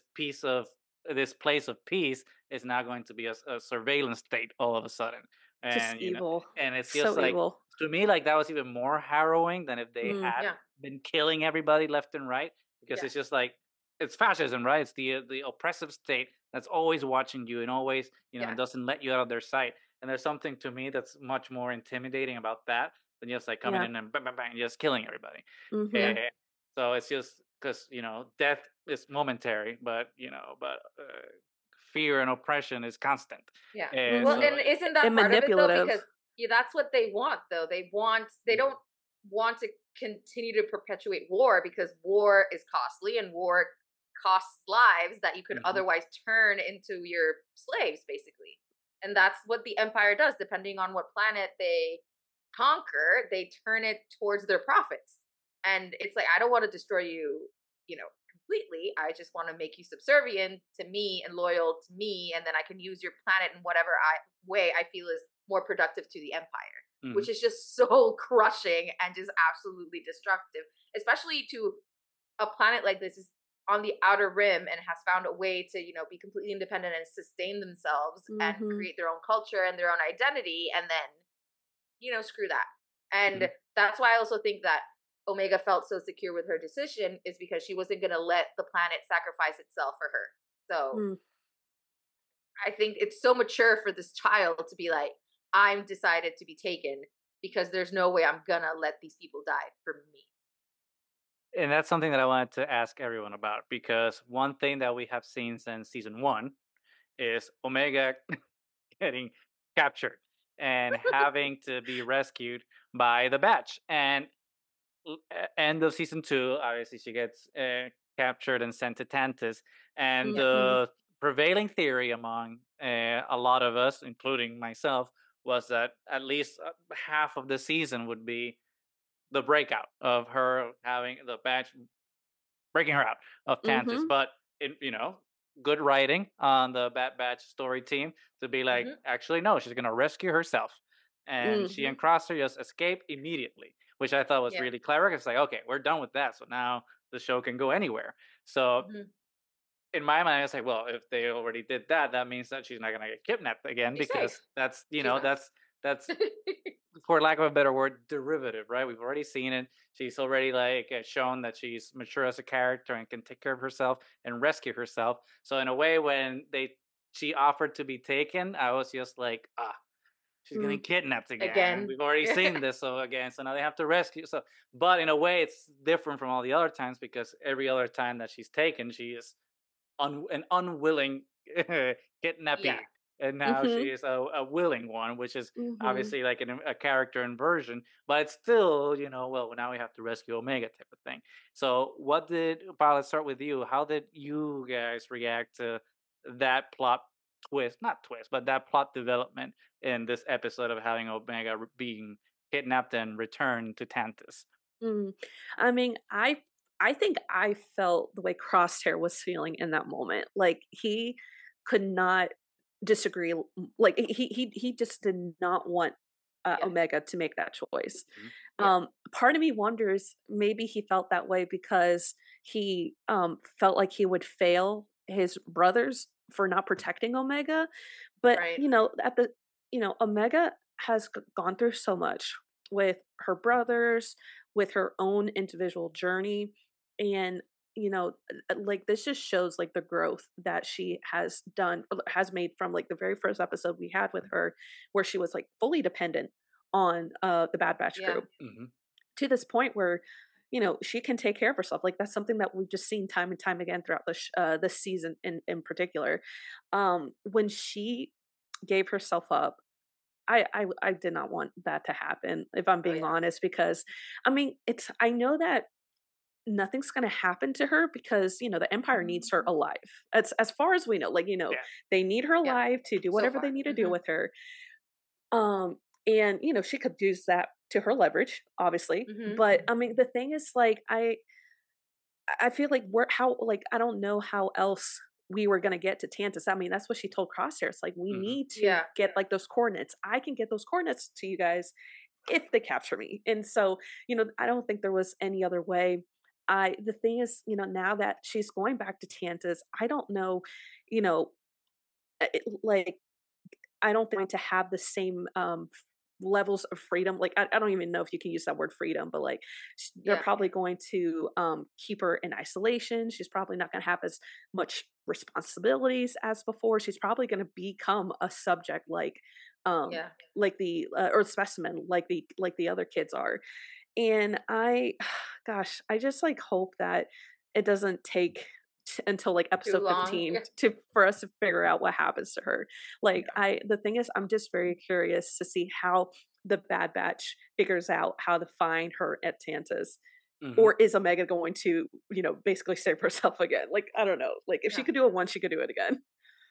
this place of peace is now going to be a surveillance state all of a sudden. Just And evil. and it's just So like evil. to me like that was even more harrowing than if they Mm, had Yeah. been killing everybody left and right, because Yeah. it's just like it's fascism, right? It's the oppressive state that's always watching you and always, Yeah. and doesn't let you out of their sight. And there's something to me that's much more intimidating about that than just like coming yeah. in and bang, bang, bang, just killing everybody. Hmm. Yeah. Eh, so it's just because death is momentary, but fear and oppression is constant. Yeah. And Well, Hmm. so and isn't that And part of it though? manipulative. Because yeah, that's what they want though. They don't want to continue to perpetuate war because war is costly and war costs lives that you could Mhm. otherwise turn into your slaves, basically. And that's what the empire does, depending on what planet they conquer, they turn it towards their profits. And it's like, I don't want to destroy you, completely. I just want to make you subservient to me and loyal to me. And then I can use your planet in whatever way I feel is more productive to the empire, which Mhm. is just so crushing and just absolutely destructive, especially to a planet like this is on the outer rim and has found a way to be completely independent and sustain themselves and Hmm. create their own culture and their own identity, and then screw that. And Mhm. that's why I also think that Omega felt so secure with her decision is because she wasn't going to let the planet sacrifice itself for her. So Mm. I think it's so mature for this child to be like, I'm decided to be taken because there's no way I'm gonna let these people die for me. And that's something that I wanted to ask everyone about, because one thing that we have seen since season one is Omega getting captured and having to be rescued by the Batch. And end of season two, obviously she gets captured and sent to Tantus. And Yeah. Hmm. the prevailing theory among a lot of us, including myself, was that at least half of the season would be the breakout of her having the Batch breaking her out of Tantus. Hmm. But good writing on the Bat Batch story team to be like, Hmm. actually, no, she's gonna rescue herself, and she Hmm. and Crosser just escape immediately, which I thought was Yeah. really clever. It's like, okay, we're done with that, so now the show can go anywhere. So Hmm. in my mind, I was like, well, if they already did that, that means that she's not gonna get kidnapped again, She's because safe. that's She's not. that's for lack of a better word, derivative, right? We've already seen it. She's already like shown that she's mature as a character and can take care of herself and rescue herself. So in a way, when they she offered to be taken, I was just like, she's getting Mm. kidnapped again. Again. We've already seen this so again, so now they have to rescue. So, but in a way, it's different from all the other times because every other time that she's taken, she is an unwilling Yeah. kidnappee, and now she Mhm. is a willing one, which is Mhm. obviously like a character inversion, but it's still, well, now we have to rescue Omega type of thing. So, what did Paul? Let's start with you. How did you guys react to that plot twist? Not twist, but that plot development in this episode of having Omega being kidnapped and returned to Tantus. Mm. I mean, I think I felt the way Crosshair was feeling in that moment. Like he could not disagree. Like he just did not want Yeah. Omega to make that choice. Mhm. Yeah. Part of me wonders maybe he felt that way because he felt like he would fail his brothers for not protecting Omega. But Right. Omega has gone through so much with her brothers, with her own individual journey, and like this just shows like the growth that she has made from like the very first episode we had with her, where she was like fully dependent on the Bad Batch Yeah. crew, Mhm. to this point where she can take care of herself. Like that's something that we've just seen time and time again throughout this season in particular. When she gave herself up, I did not want that to happen, if I'm Oh being yeah. honest, because I know that nothing's going to happen to her because the Empire needs her alive. As far as we know, like Yeah. they need her Yeah. alive to do So whatever they far. need to do Hmm. with her. And she could use that to her leverage, obviously. Hmm. But I mean, the thing is, like, I feel like I don't know how else we were gonna get to Tantus. I mean, that's what she told Crosshair. It's like we Mhm. need to Yeah. get like those coordinates. I can get those coordinates to you guys if they capture me. And so, I don't think there was any other way. The thing is, now that she's going back to Tantus, I don't know, you know, like I don't think to have the same levels of freedom. Like I don't even know if you can use that word freedom, but like they're Yeah. probably going to keep her in isolation. She's probably not going to have as much responsibilities as before. She's probably going to become a subject um Yeah. like the or specimen like the other kids are. And gosh, I just like hope that it doesn't take until like Too episode long. 15 Yeah. to for us to figure out what happens to her. Like Yeah. the thing is, I'm just very curious to see how the Bad Batch figures out how to find her at Tantus. Mhm. Or is Omega going to, basically save herself again? Like, I don't know. Like, if she Yeah. could do it once, she could do it again.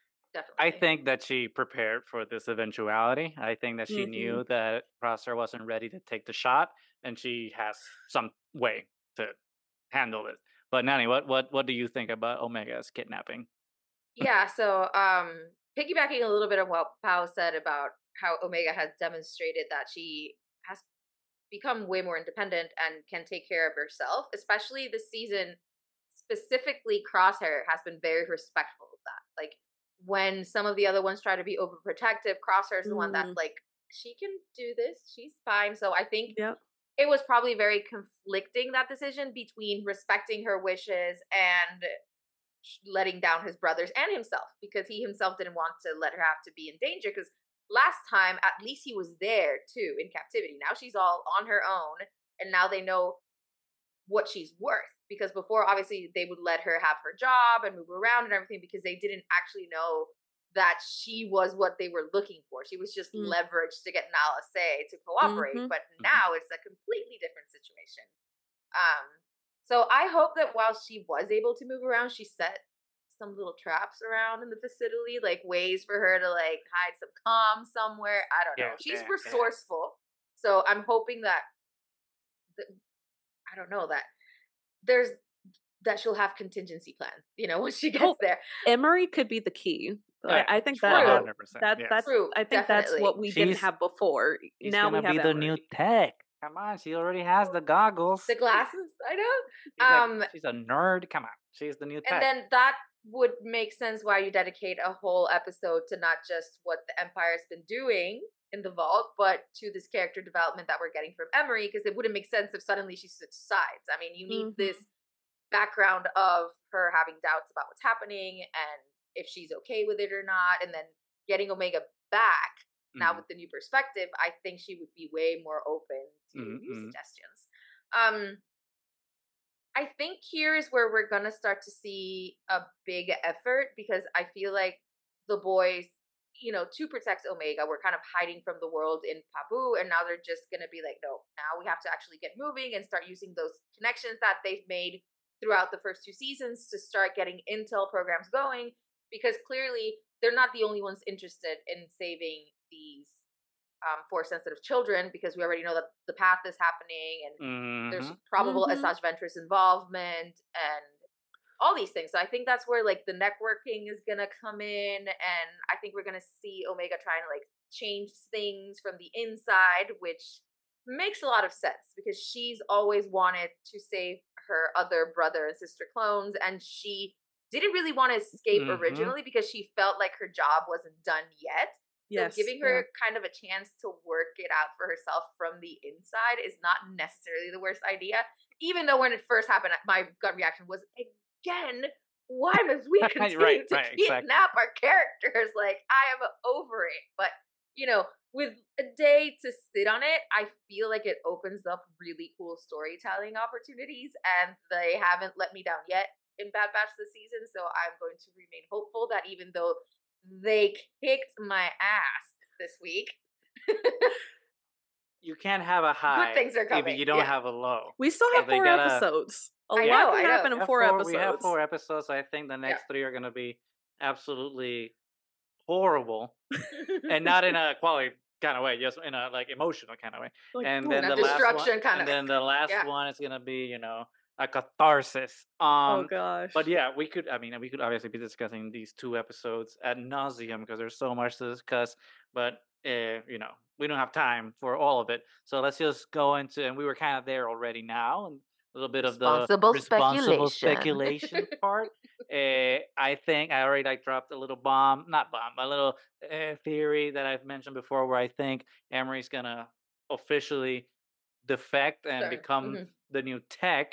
I Definitely. think that she prepared for this eventuality. I think that she Hmm. knew that Prosser wasn't ready to take the shot, and she has some way to handle it. But Nani, what do you think about Omega's kidnapping? Yeah. So, piggybacking a little bit on what Pao said about how Omega has demonstrated that she has become way more independent and can take care of herself, especially this season. Specifically, Crosshair has been very respectful of that. Like when some of the other ones try to be overprotective, Crosshair is the one that's Mm, like, she can do this, she's fine. So I think yep. it was probably very conflicting, that decision between respecting her wishes and letting down his brothers and himself, because he himself didn't want to let her have to be in danger, because last time at least he was there too in captivity. Now she's all on her own, and now they know what she's worth, because before obviously they would let her have her job and move around and everything because they didn't actually know that she was what they were looking for. She was just Mm, leverage to get Nala Say to cooperate, mhm. but Mhm. now it's a completely different situation. um so I hope that while she was able to move around, she set some little traps around in the facility, like ways for her to like hide some comms somewhere. I don't Yeah, know, she's yeah, yeah. resourceful. So I'm hoping that I don't know, that there's that she'll have contingency plans, when she gets Oh, there. Emery could be the key. Yeah, I think a that True, 100%. that Yes, that's true, I think that's what definitely. we didn't she's have before. she's Now we gonna have be the new Emery. tech. Come on, she already has the goggles. The glasses, I She's like, know. she's a nerd. Come on, she's the new And tech. then that would make sense why you dedicate a whole episode to not just what the Empire's been doing in the vault, but to this character development that we're getting from Emery, because it wouldn't make sense if suddenly she switched sides. I mean, you need Mhm. this background of her having doubts about what's happening, and if she's okay with it or not. And then getting Omega back now with the new perspective, I think she would be way more open to new suggestions. I think here is where we're gonna start to see a big effort, because I feel like the boys, to protect Omega, were kind of hiding from the world in Pabu, and now they're just gonna be like, no, now we have to actually get moving and start using those connections that they've made throughout the first 2 seasons to start getting intel programs going, because clearly they're not the only ones interested in saving these Force-sensitive children, because we already know that the path is happening and there's probable Asajj Ventress involvement and all these things. So I think that's where like the networking is gonna come in, and I think we're gonna see Omega trying to like change things from the inside, which makes a lot of sense because she's always wanted to save her other brother and sister clones, and she didn't really want to escape originally because she felt like her job wasn't done yet. So giving her kind of a chance to work it out for herself from the inside is not necessarily the worst idea. Even though when it first happened, my gut reaction was, again, why must we continue to kidnap our characters? Like, I am over it. But, with a day to sit on it, I feel like it opens up really cool storytelling opportunities, and they haven't let me down yet in Bad Batch this season. So I'm going to remain hopeful that even though they kicked my ass this week, you can't have a high. Good things are coming. If you don't have a low. We still have 4 episodes. A lot can happen in 4 episodes. We have 4 episodes. I think the next 3 are going to be absolutely horrible, and not in a quality kind of way, just in a like emotional kind of way. Like, and then the last one, and then the last one is going to be, a catharsis. Oh gosh. But yeah, we could obviously be discussing these 2 episodes ad nauseum because there's so much to discuss. But we don't have time for all of it. So let's just go into, and we were kind of there already now, and a little bit of the responsible speculation part. I think I already dropped a little a little theory that I've mentioned before, where I think Emery's gonna officially defect and become the new Tech.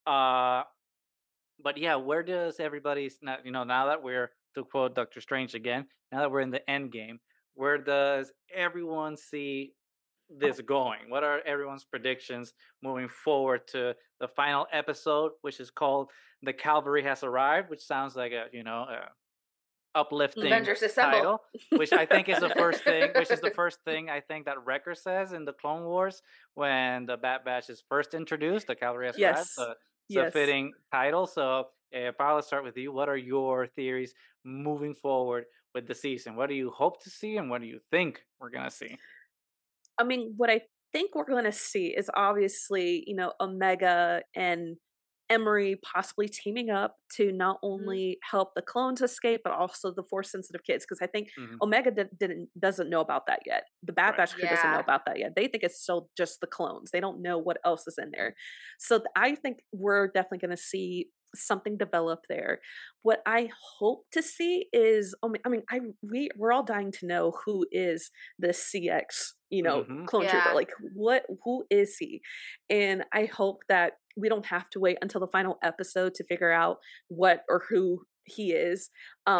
But yeah, where does everybody's now that we're, to quote Doctor Strange again, now that we're in the end game, where does everyone see this going? What are everyone's predictions moving forward to the final episode, which is called "The Cavalry Has Arrived," which sounds like a uplifting Avengers Assemble title, which I think is the first thing. Which is the first thing I think that Wrecker says in the Clone Wars when the Bad Batch is first introduced. The Cavalry Has Arrived. So it's a fitting title. So, Paul, let's start with you. What are your theories moving forward with the season? What do you hope to see, and what do you think we're gonna see? I mean, what I think we're going to see is obviously, Omega and Emery possibly teaming up to not only help the clones escape, but also the Force-sensitive kids. Because I think Omega doesn't know about that yet. The Bad Batch crew doesn't know about that yet. They think it's still just the clones. They don't know what else is in there. So I think we're definitely going to see something develop there. What I hope to see is, we're all dying to know who is this CX, clone trooper. Like, who is he? And I hope that we don't have to wait until the final episode to figure out what or who he is.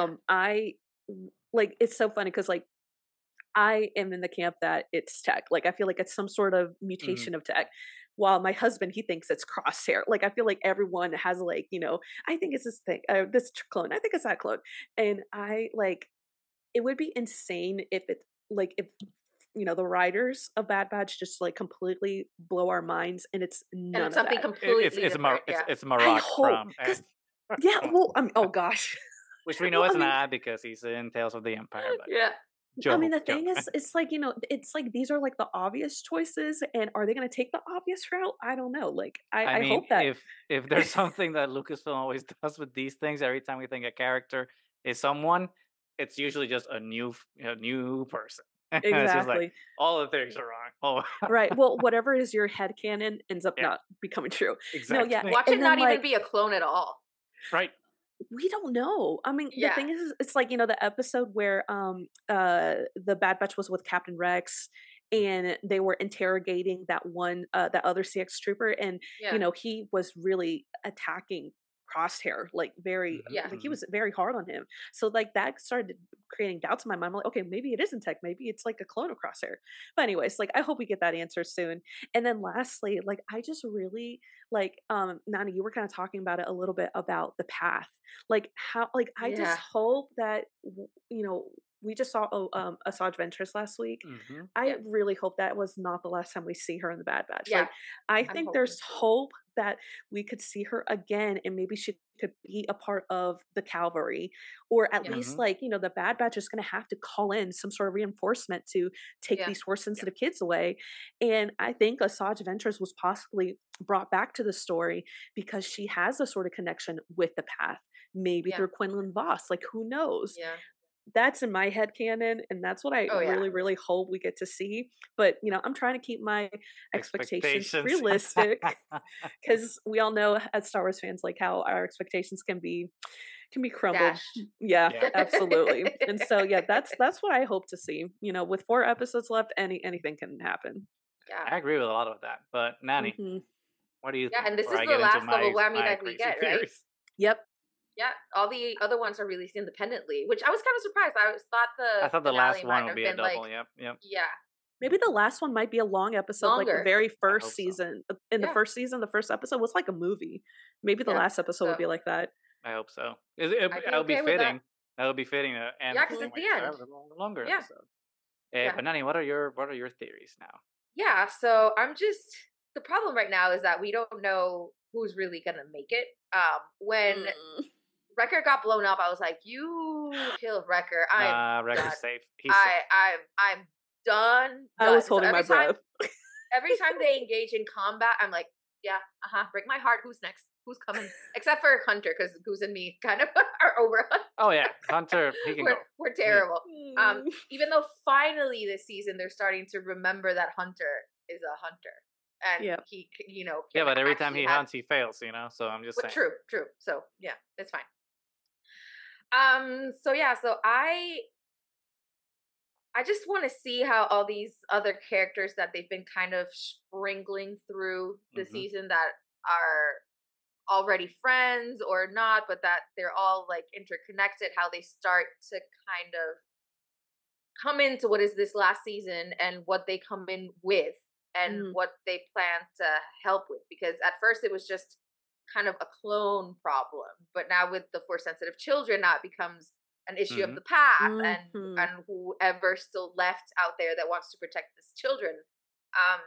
It's so funny because I am in the camp that it's Tech. Like, I feel like it's some sort of mutation of Tech. While my husband, he thinks it's Crosshair. Like, I feel like everyone has I think it's this thing, this clone. I think it's that clone. And it would be insane if the writers of Bad Batch just completely blow our minds, and it's none of something that. completely it's different. Marok from. Oh gosh. Which we know is not, because he's in Tales of the Empire. But. Yeah. The thing is, it's these are the obvious choices, and are they going to take the obvious route? I don't know. I hope that if there's something that Lucasfilm always does with these things, every time we think a character is someone, it's usually just a new person. Exactly. It's just like, all the things are wrong. Right. Well, whatever is your headcanon ends up not becoming true. Exactly. No, watch it not even be a clone at all. Right. We don't know. I mean, the thing is, it's the episode where the Bad Batch was with Captain Rex, and they were interrogating that other CX trooper, and he was really attacking Crosshair, like very, Mhm, Yeah. like he mhm. was very hard on him. So like that started creating doubts in my mind. I'm like, okay, maybe it isn't Tech. Maybe it's like a clone of Crosshair. But anyways, like I hope we get that answer soon. And then lastly, like I just really like Nana, you were kind of talking about it a little bit about the path. Like how like I just Yeah. hope that you know, we just saw Asajj Ventress last week. Mhm. I Yes. really hope that was not the last time we see her in the Bad Batch. Yeah. Like I I'm think hoping there's too. hope that we could see her again and maybe she could be a part of the cavalry, or at Yeah. least Mhm. like, you know, the Bad Batch is going to have to call in some sort of reinforcement to take Yeah. these force Yeah. sensitive kids away. And I think Asajj Ventress was possibly brought back to the story because she has a sort of connection with the path, maybe Yeah. through Quinlan Voss, like who knows. Yeah. That's in my head canon, and that's what I Oh yeah. really, really hope we get to see. But you know, I'm trying to keep my expectations Expectations. realistic because we all know as Star Wars fans, like how our expectations can be crumbled. Dashed. Yeah, Yeah. absolutely. And so yeah, that's what I hope to see. You know, with 4 episodes left, anything can happen. Yeah. I agree with a lot of that. But Nani, Hmm. what do you Yeah. think And this before is I the get into last double my whammy my that we crazy get, right? theories? Yep. Yeah. All the other ones are released independently, which I was kind of surprised. Thought I the thought the last finale one might would have be a been like, double. Yep. Yep. yeah, Maybe the last one might be a long episode, like the longer. very I first hope so. season. In the Yeah. first season, the first episode was like a movie. Maybe the Yeah. last episode would So be like that. I hope so. I'd be That would be okay with that. fitting. That would be fitting to end Yeah, the because same it's way the you end. started with a longer Yeah. episode. Yeah. But Nani, what are your theories now? Yeah. So the problem right now is that we don't know who's really gonna make it. When Mm. Wrecker got blown up, I was like, you killed Wrecker. I'm done. Record's safe. He's safe. I'm done. I was So holding my breath. every time they engage in combat, I'm like, yeah, break my heart. Who's next? Who's coming? Except for Hunter, because Goose and me kind of are over Hunter. Oh yeah, Hunter. He can go. We're Yeah. terrible. Mm. Even though finally this season they're starting to remember that Hunter is a hunter, and Yeah. he, you know, Yeah, can but every time actually he have. hunts, he fails. So I'm just But saying. true. So yeah, it's fine. So yeah, so I just want to see how all these other characters that they've been kind of sprinkling through the Mhm. season that are already friends or not, but that they're all like interconnected, how they start to kind of come into what is this last season and what they come in with and Mm. what they plan to help with. Because at first it was just kind of a clone problem, but now with the force sensitive children, now it becomes an issue of Mhm. the path Mhm. and whoever still left out there that wants to protect these children. Um,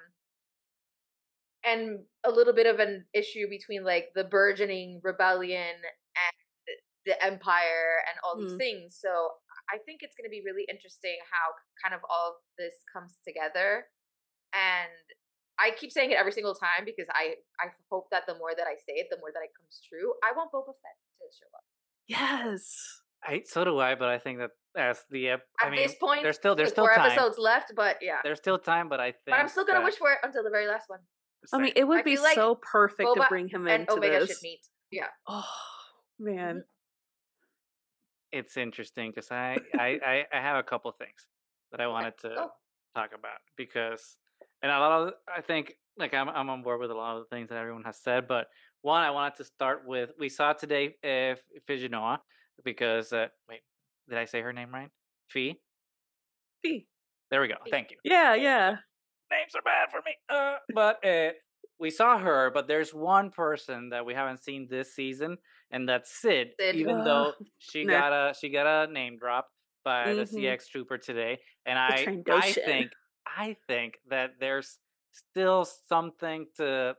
and a little bit of an issue between like the burgeoning rebellion and the empire and all these Mm. things. So I think it's going to be really interesting how kind of all of this comes together. And I keep saying it every single time because I hope that the more that I say it, the more that it comes true. I want Boba Fett to show up. Yes. So do I, but I think that as I At this mean, point, there's with still 4 time. episodes left, but yeah. There's still time, but I But I'm think still gonna that wish for it until the very last one. I mean, same. it would I be feel like so perfect to Boba bring him and into Omega should this. meet. Yeah. Oh Mhm. man. It's interesting because I have a couple things that I Okay. wanted to Go. talk about because, and a lot of I think like I'm on board with a lot of the things that everyone has said, but one I wanted to start with we saw today Fijinoa because wait, did I say her name right? Fee. Fee. There we go. Fee. Thank you. Yeah, yeah. Names are bad for me. But we saw her, but there's one person that we haven't seen this season, and that's Sid. Sid. Even Ugh, though nah. she got a name drop by the Mhm. CX trooper today, and The Trandoshan. I think that there's still something to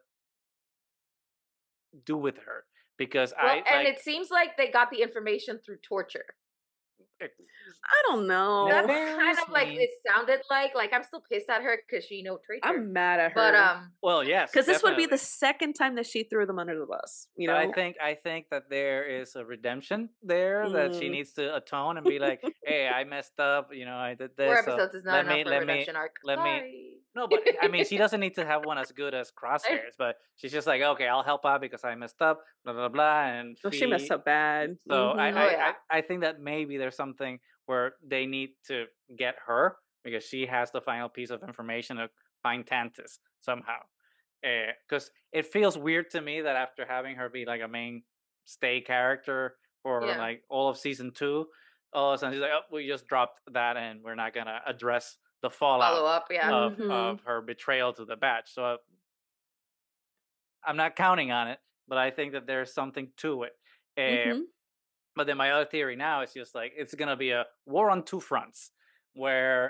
do with her because Well, I and like it seems like they got the information through torture. eh, I don't know. That's there kind is of like mean. it sounded like. Like I'm still pissed at her because she traitor. I'm mad at But her. Well, yes, Because this would be definitely. the second time that she threw them under the bus, you But know? I think that there is a redemption there that she Mm. needs to atone and be like, "Hey, I messed up. I did 4 this. So episodes is not enough for a let me redemption arc. let me." Sorry. No, but I mean, she doesn't need to have one as good as Crosshairs. But she's just like, "Okay, I'll help out because I messed up." Blah blah blah. And Oh, she messed Fee. up bad. So Mhm. Oh yeah. I think that maybe there's something where they need to get her because she has the final piece of information to find Tantus somehow. Because it feels weird to me that after having her be like a main stay character for Yeah. like all of season 2. All of a sudden, she's like, "Oh, we just dropped that, and we're not gonna address the fallout Follow up. Yeah. Mhm. of her betrayal to the batch." So I'm not counting on it, but I think that there's something to it. Uh, Mhm. but then my other theory now is just like it's gonna be a war on two fronts, where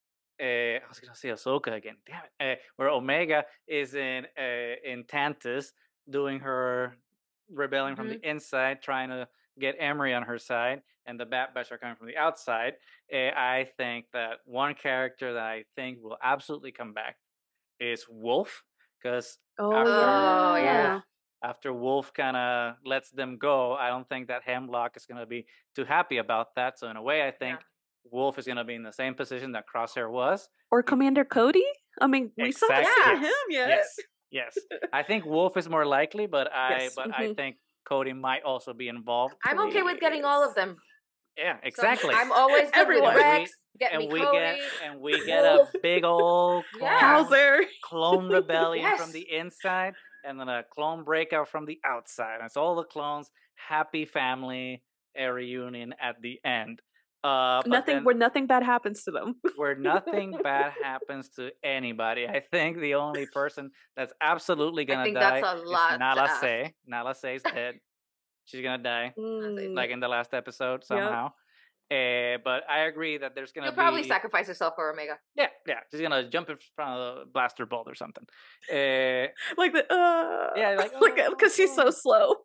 I was gonna say Ahsoka again. Damn it! Where Omega is in Tantus doing her rebelling from Hmm. the inside, trying to get Emery on her side, and the Bat Batch are coming from the outside. I think that one character that I think will absolutely come back is Wolf, because Oh after Oh Wolf yeah. yeah. after Wolf kind of lets them go, I don't think that Hemlock is going to be too happy about that. So in a way, I Yeah. think Wolf is going to be in the same position that Crosshair was. Or He- Commander Cody? I mean, we still haven't Exact. seen Yeah. him Yes. yet. Yes. Yes. I think Wolf is more likely, but I Yes. but I Mhm. think Cody might also be involved. I'm okay with getting all of Please. them. Yeah. So Exactly. I'm always good with Everyone. And Rex. we Get me and we get Cody. and we get a Wolf. big old Yeah. Hauser. clone rebellion from Yes. the inside, and then a clone breakout from the outside. And it's all the clones, happy family, a reunion at the end. But Nothing then where nothing bad happens to them. where nothing bad happens to anybody. I think the only person that's absolutely I gonna think that's die a is lot to Nala ask. Se. Nala Se is dead. She's gonna die, I'll say Mm, like so. in the last episode yep. somehow. But I agree that there's gonna She'll probably be sacrifice herself for Omega. yeah. She's gonna jump in front of a blaster bolt or something. Uh, Like the yeah, like like because she's so slow.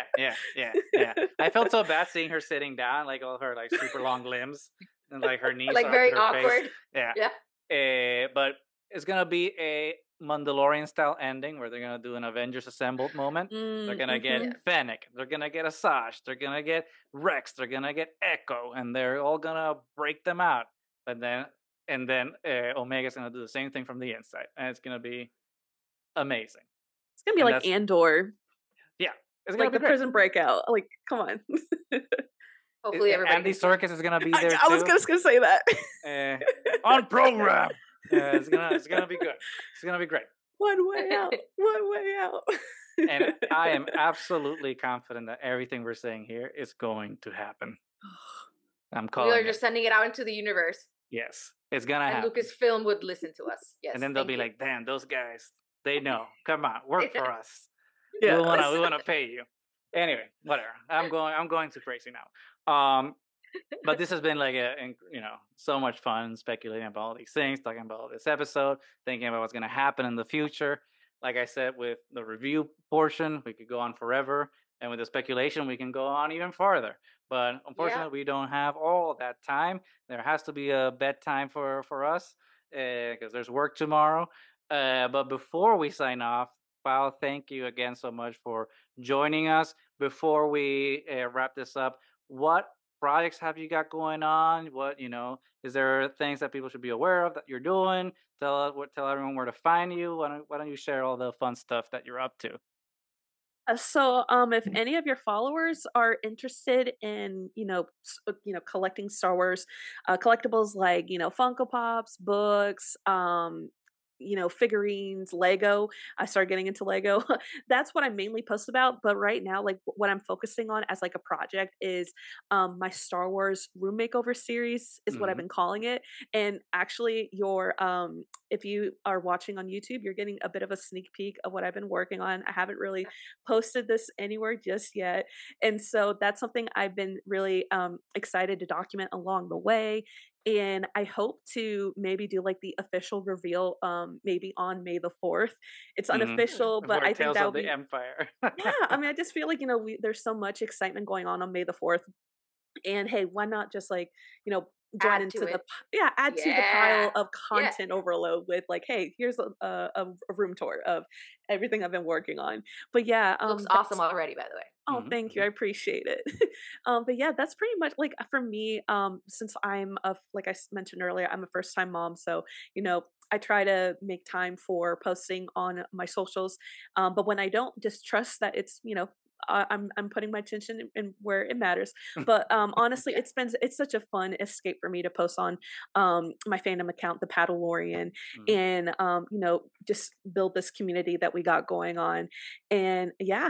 yeah. I felt so bad seeing her sitting down, like all her like super long limbs and like her knees Like are up to very her face. awkward. Yeah. Yeah. But it's gonna be a Mandalorian style ending where they're gonna do an Avengers Assembled moment. They're gonna get Mhm. Yeah. Fennec, they're gonna get Asajj, they're gonna get Rex, they're gonna get Echo, and they're all gonna break them out. But then Omega's gonna do the same thing from the inside, and it's gonna be amazing. It's gonna be And like that's Andor, yeah, it's gonna like be the great. prison breakout. Like, come on. Hopefully everybody Andy can see. Serkis is gonna be there I was too. just gonna say that. On program. It's gonna be good. It's gonna be great. One way out. One way out. And I am absolutely confident that everything we're saying here is going to happen. I'm We calling are it. just sending it out into the universe. Yes, it's gonna And happen. Lucasfilm would listen to us. Yes. And then they'll thank be you. like, "Damn, those guys, they know. Come on, work for us. Yes. We wanna pay you." Anyway, whatever. I'm going too crazy now. But this has been like so much fun speculating about all these things, talking about all this episode, thinking about what's going to happen in the future. Like I said, with the review portion, we could go on forever, and with the speculation, we can go on even farther. But unfortunately, we don't have all that time. There has to be a bedtime for us because there's work tomorrow. But before we sign off, Pao, thank you again so much for joining us. Before we wrap this up, what projects have you got going on? What is there things that people should be aware of that you're doing? Tell everyone where to find you. Why don't you share all the fun stuff that you're up to? So, if any of your followers are interested in, collecting Star Wars collectibles like, Funko Pops, books, figurines, Lego. I started getting into Lego. That's what I mainly post about. But right now, like what I'm focusing on as like a project is my Star Wars room makeover series is what I've Hmm. been calling it. And actually, if you are watching on YouTube, you're getting a bit of a sneak peek of what I've been working on. I haven't really posted this anywhere just yet, and so that's something I've been really excited to document along the way. And I hope to maybe do like the official reveal maybe on May the 4th. It's Hmm. unofficial, but For I think Tales that of would the be Empire. yeah. I mean, I just feel like there's so much excitement going on May the 4th, and hey, why not just like join Add to into it. add to the Yeah. pile of Yeah. content overload with like, hey, here's a room tour of everything I've been working on. But yeah, Looks that's awesome already, by the way. oh, Hmm. thank you. I appreciate it. But yeah, that's pretty much like for me. Since like I mentioned earlier, I'm a first time mom, so I try to make time for posting on my socials. But when I don't, just trust that it's I'm putting my attention in where it matters. But honestly, Yeah. it's such a fun escape for me to post on my fandom account, the Paddlorian, Mhm. and just build this community that we got going on. And yeah,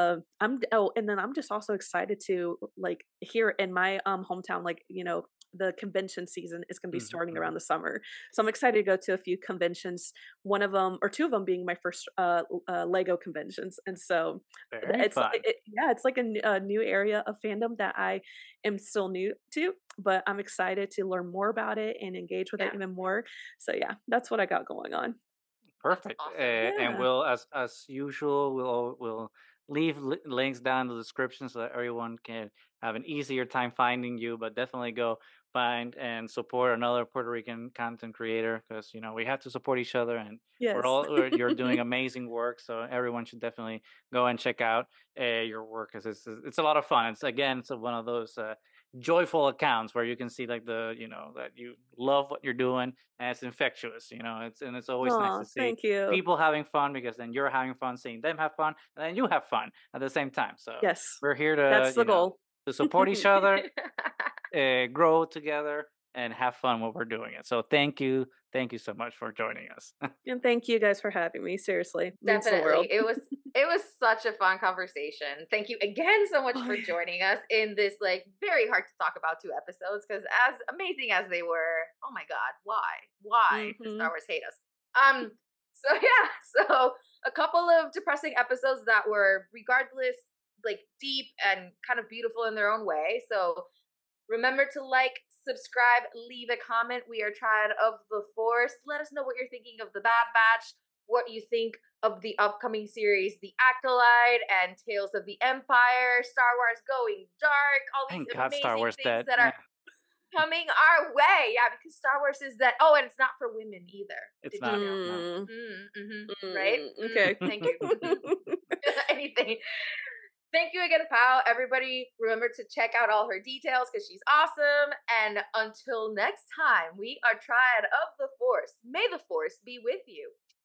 and then I'm just also excited to like here in my hometown, like the convention season is going to be Mhm. starting Mhm. around the summer. So I'm excited to go to a few conventions, one of them or two of them being my first Lego conventions. And so Very it's fun. yeah, it's like a new area of fandom that I am still new to, but I'm excited to learn more about it and engage with it Yeah. even more. So yeah, that's what I got going on. That's Perfect. awesome. And Yeah. we'll, as usual, we'll leave links down in the description so that everyone can have an easier time finding you. But definitely go find and support another Puerto Rican content creator because we have to support each other, and Yes. you're doing amazing work. So everyone should definitely go and check out your work because it's a lot of fun. It's one of those. Joyful accounts where you can see like that you love what you're doing and it's infectious. It's always nice to Oh, see thank you. people having fun because then you're having fun seeing them have fun and then you have fun at the same time. So Yes. we're here to That's the goal. to support each other, grow together, and have fun while we're doing it. So thank you so much for joining us. And thank you guys for having me. Seriously, means the Definitely. world. It was such a fun conversation. Thank you again so much Oh, for yeah. joining us in this like very hard to talk about 2 episodes because as amazing as they were, oh my god, why does Hmm. Star Wars hate us? So yeah, so a couple of depressing episodes that were regardless like deep and kind of beautiful in their own way. So remember to like, subscribe, leave a comment. We are Triad of the Force. Let us know what you're thinking of the Bad Batch, what you think of the upcoming series, The Acolyte and Tales of the Empire, Star Wars Going Dark, all these Thank God Star amazing Wars things dead. that Yeah, are coming our way. Yeah, because Star Wars is that. Oh, and it's not for women either. it's Did you not. know? No. Mm, Right? okay. Thank you. Anything. Thank you again, pal. Everybody, remember to check out all her details because she's awesome. And until next time, we are Triad of the Force. May the Force be with you.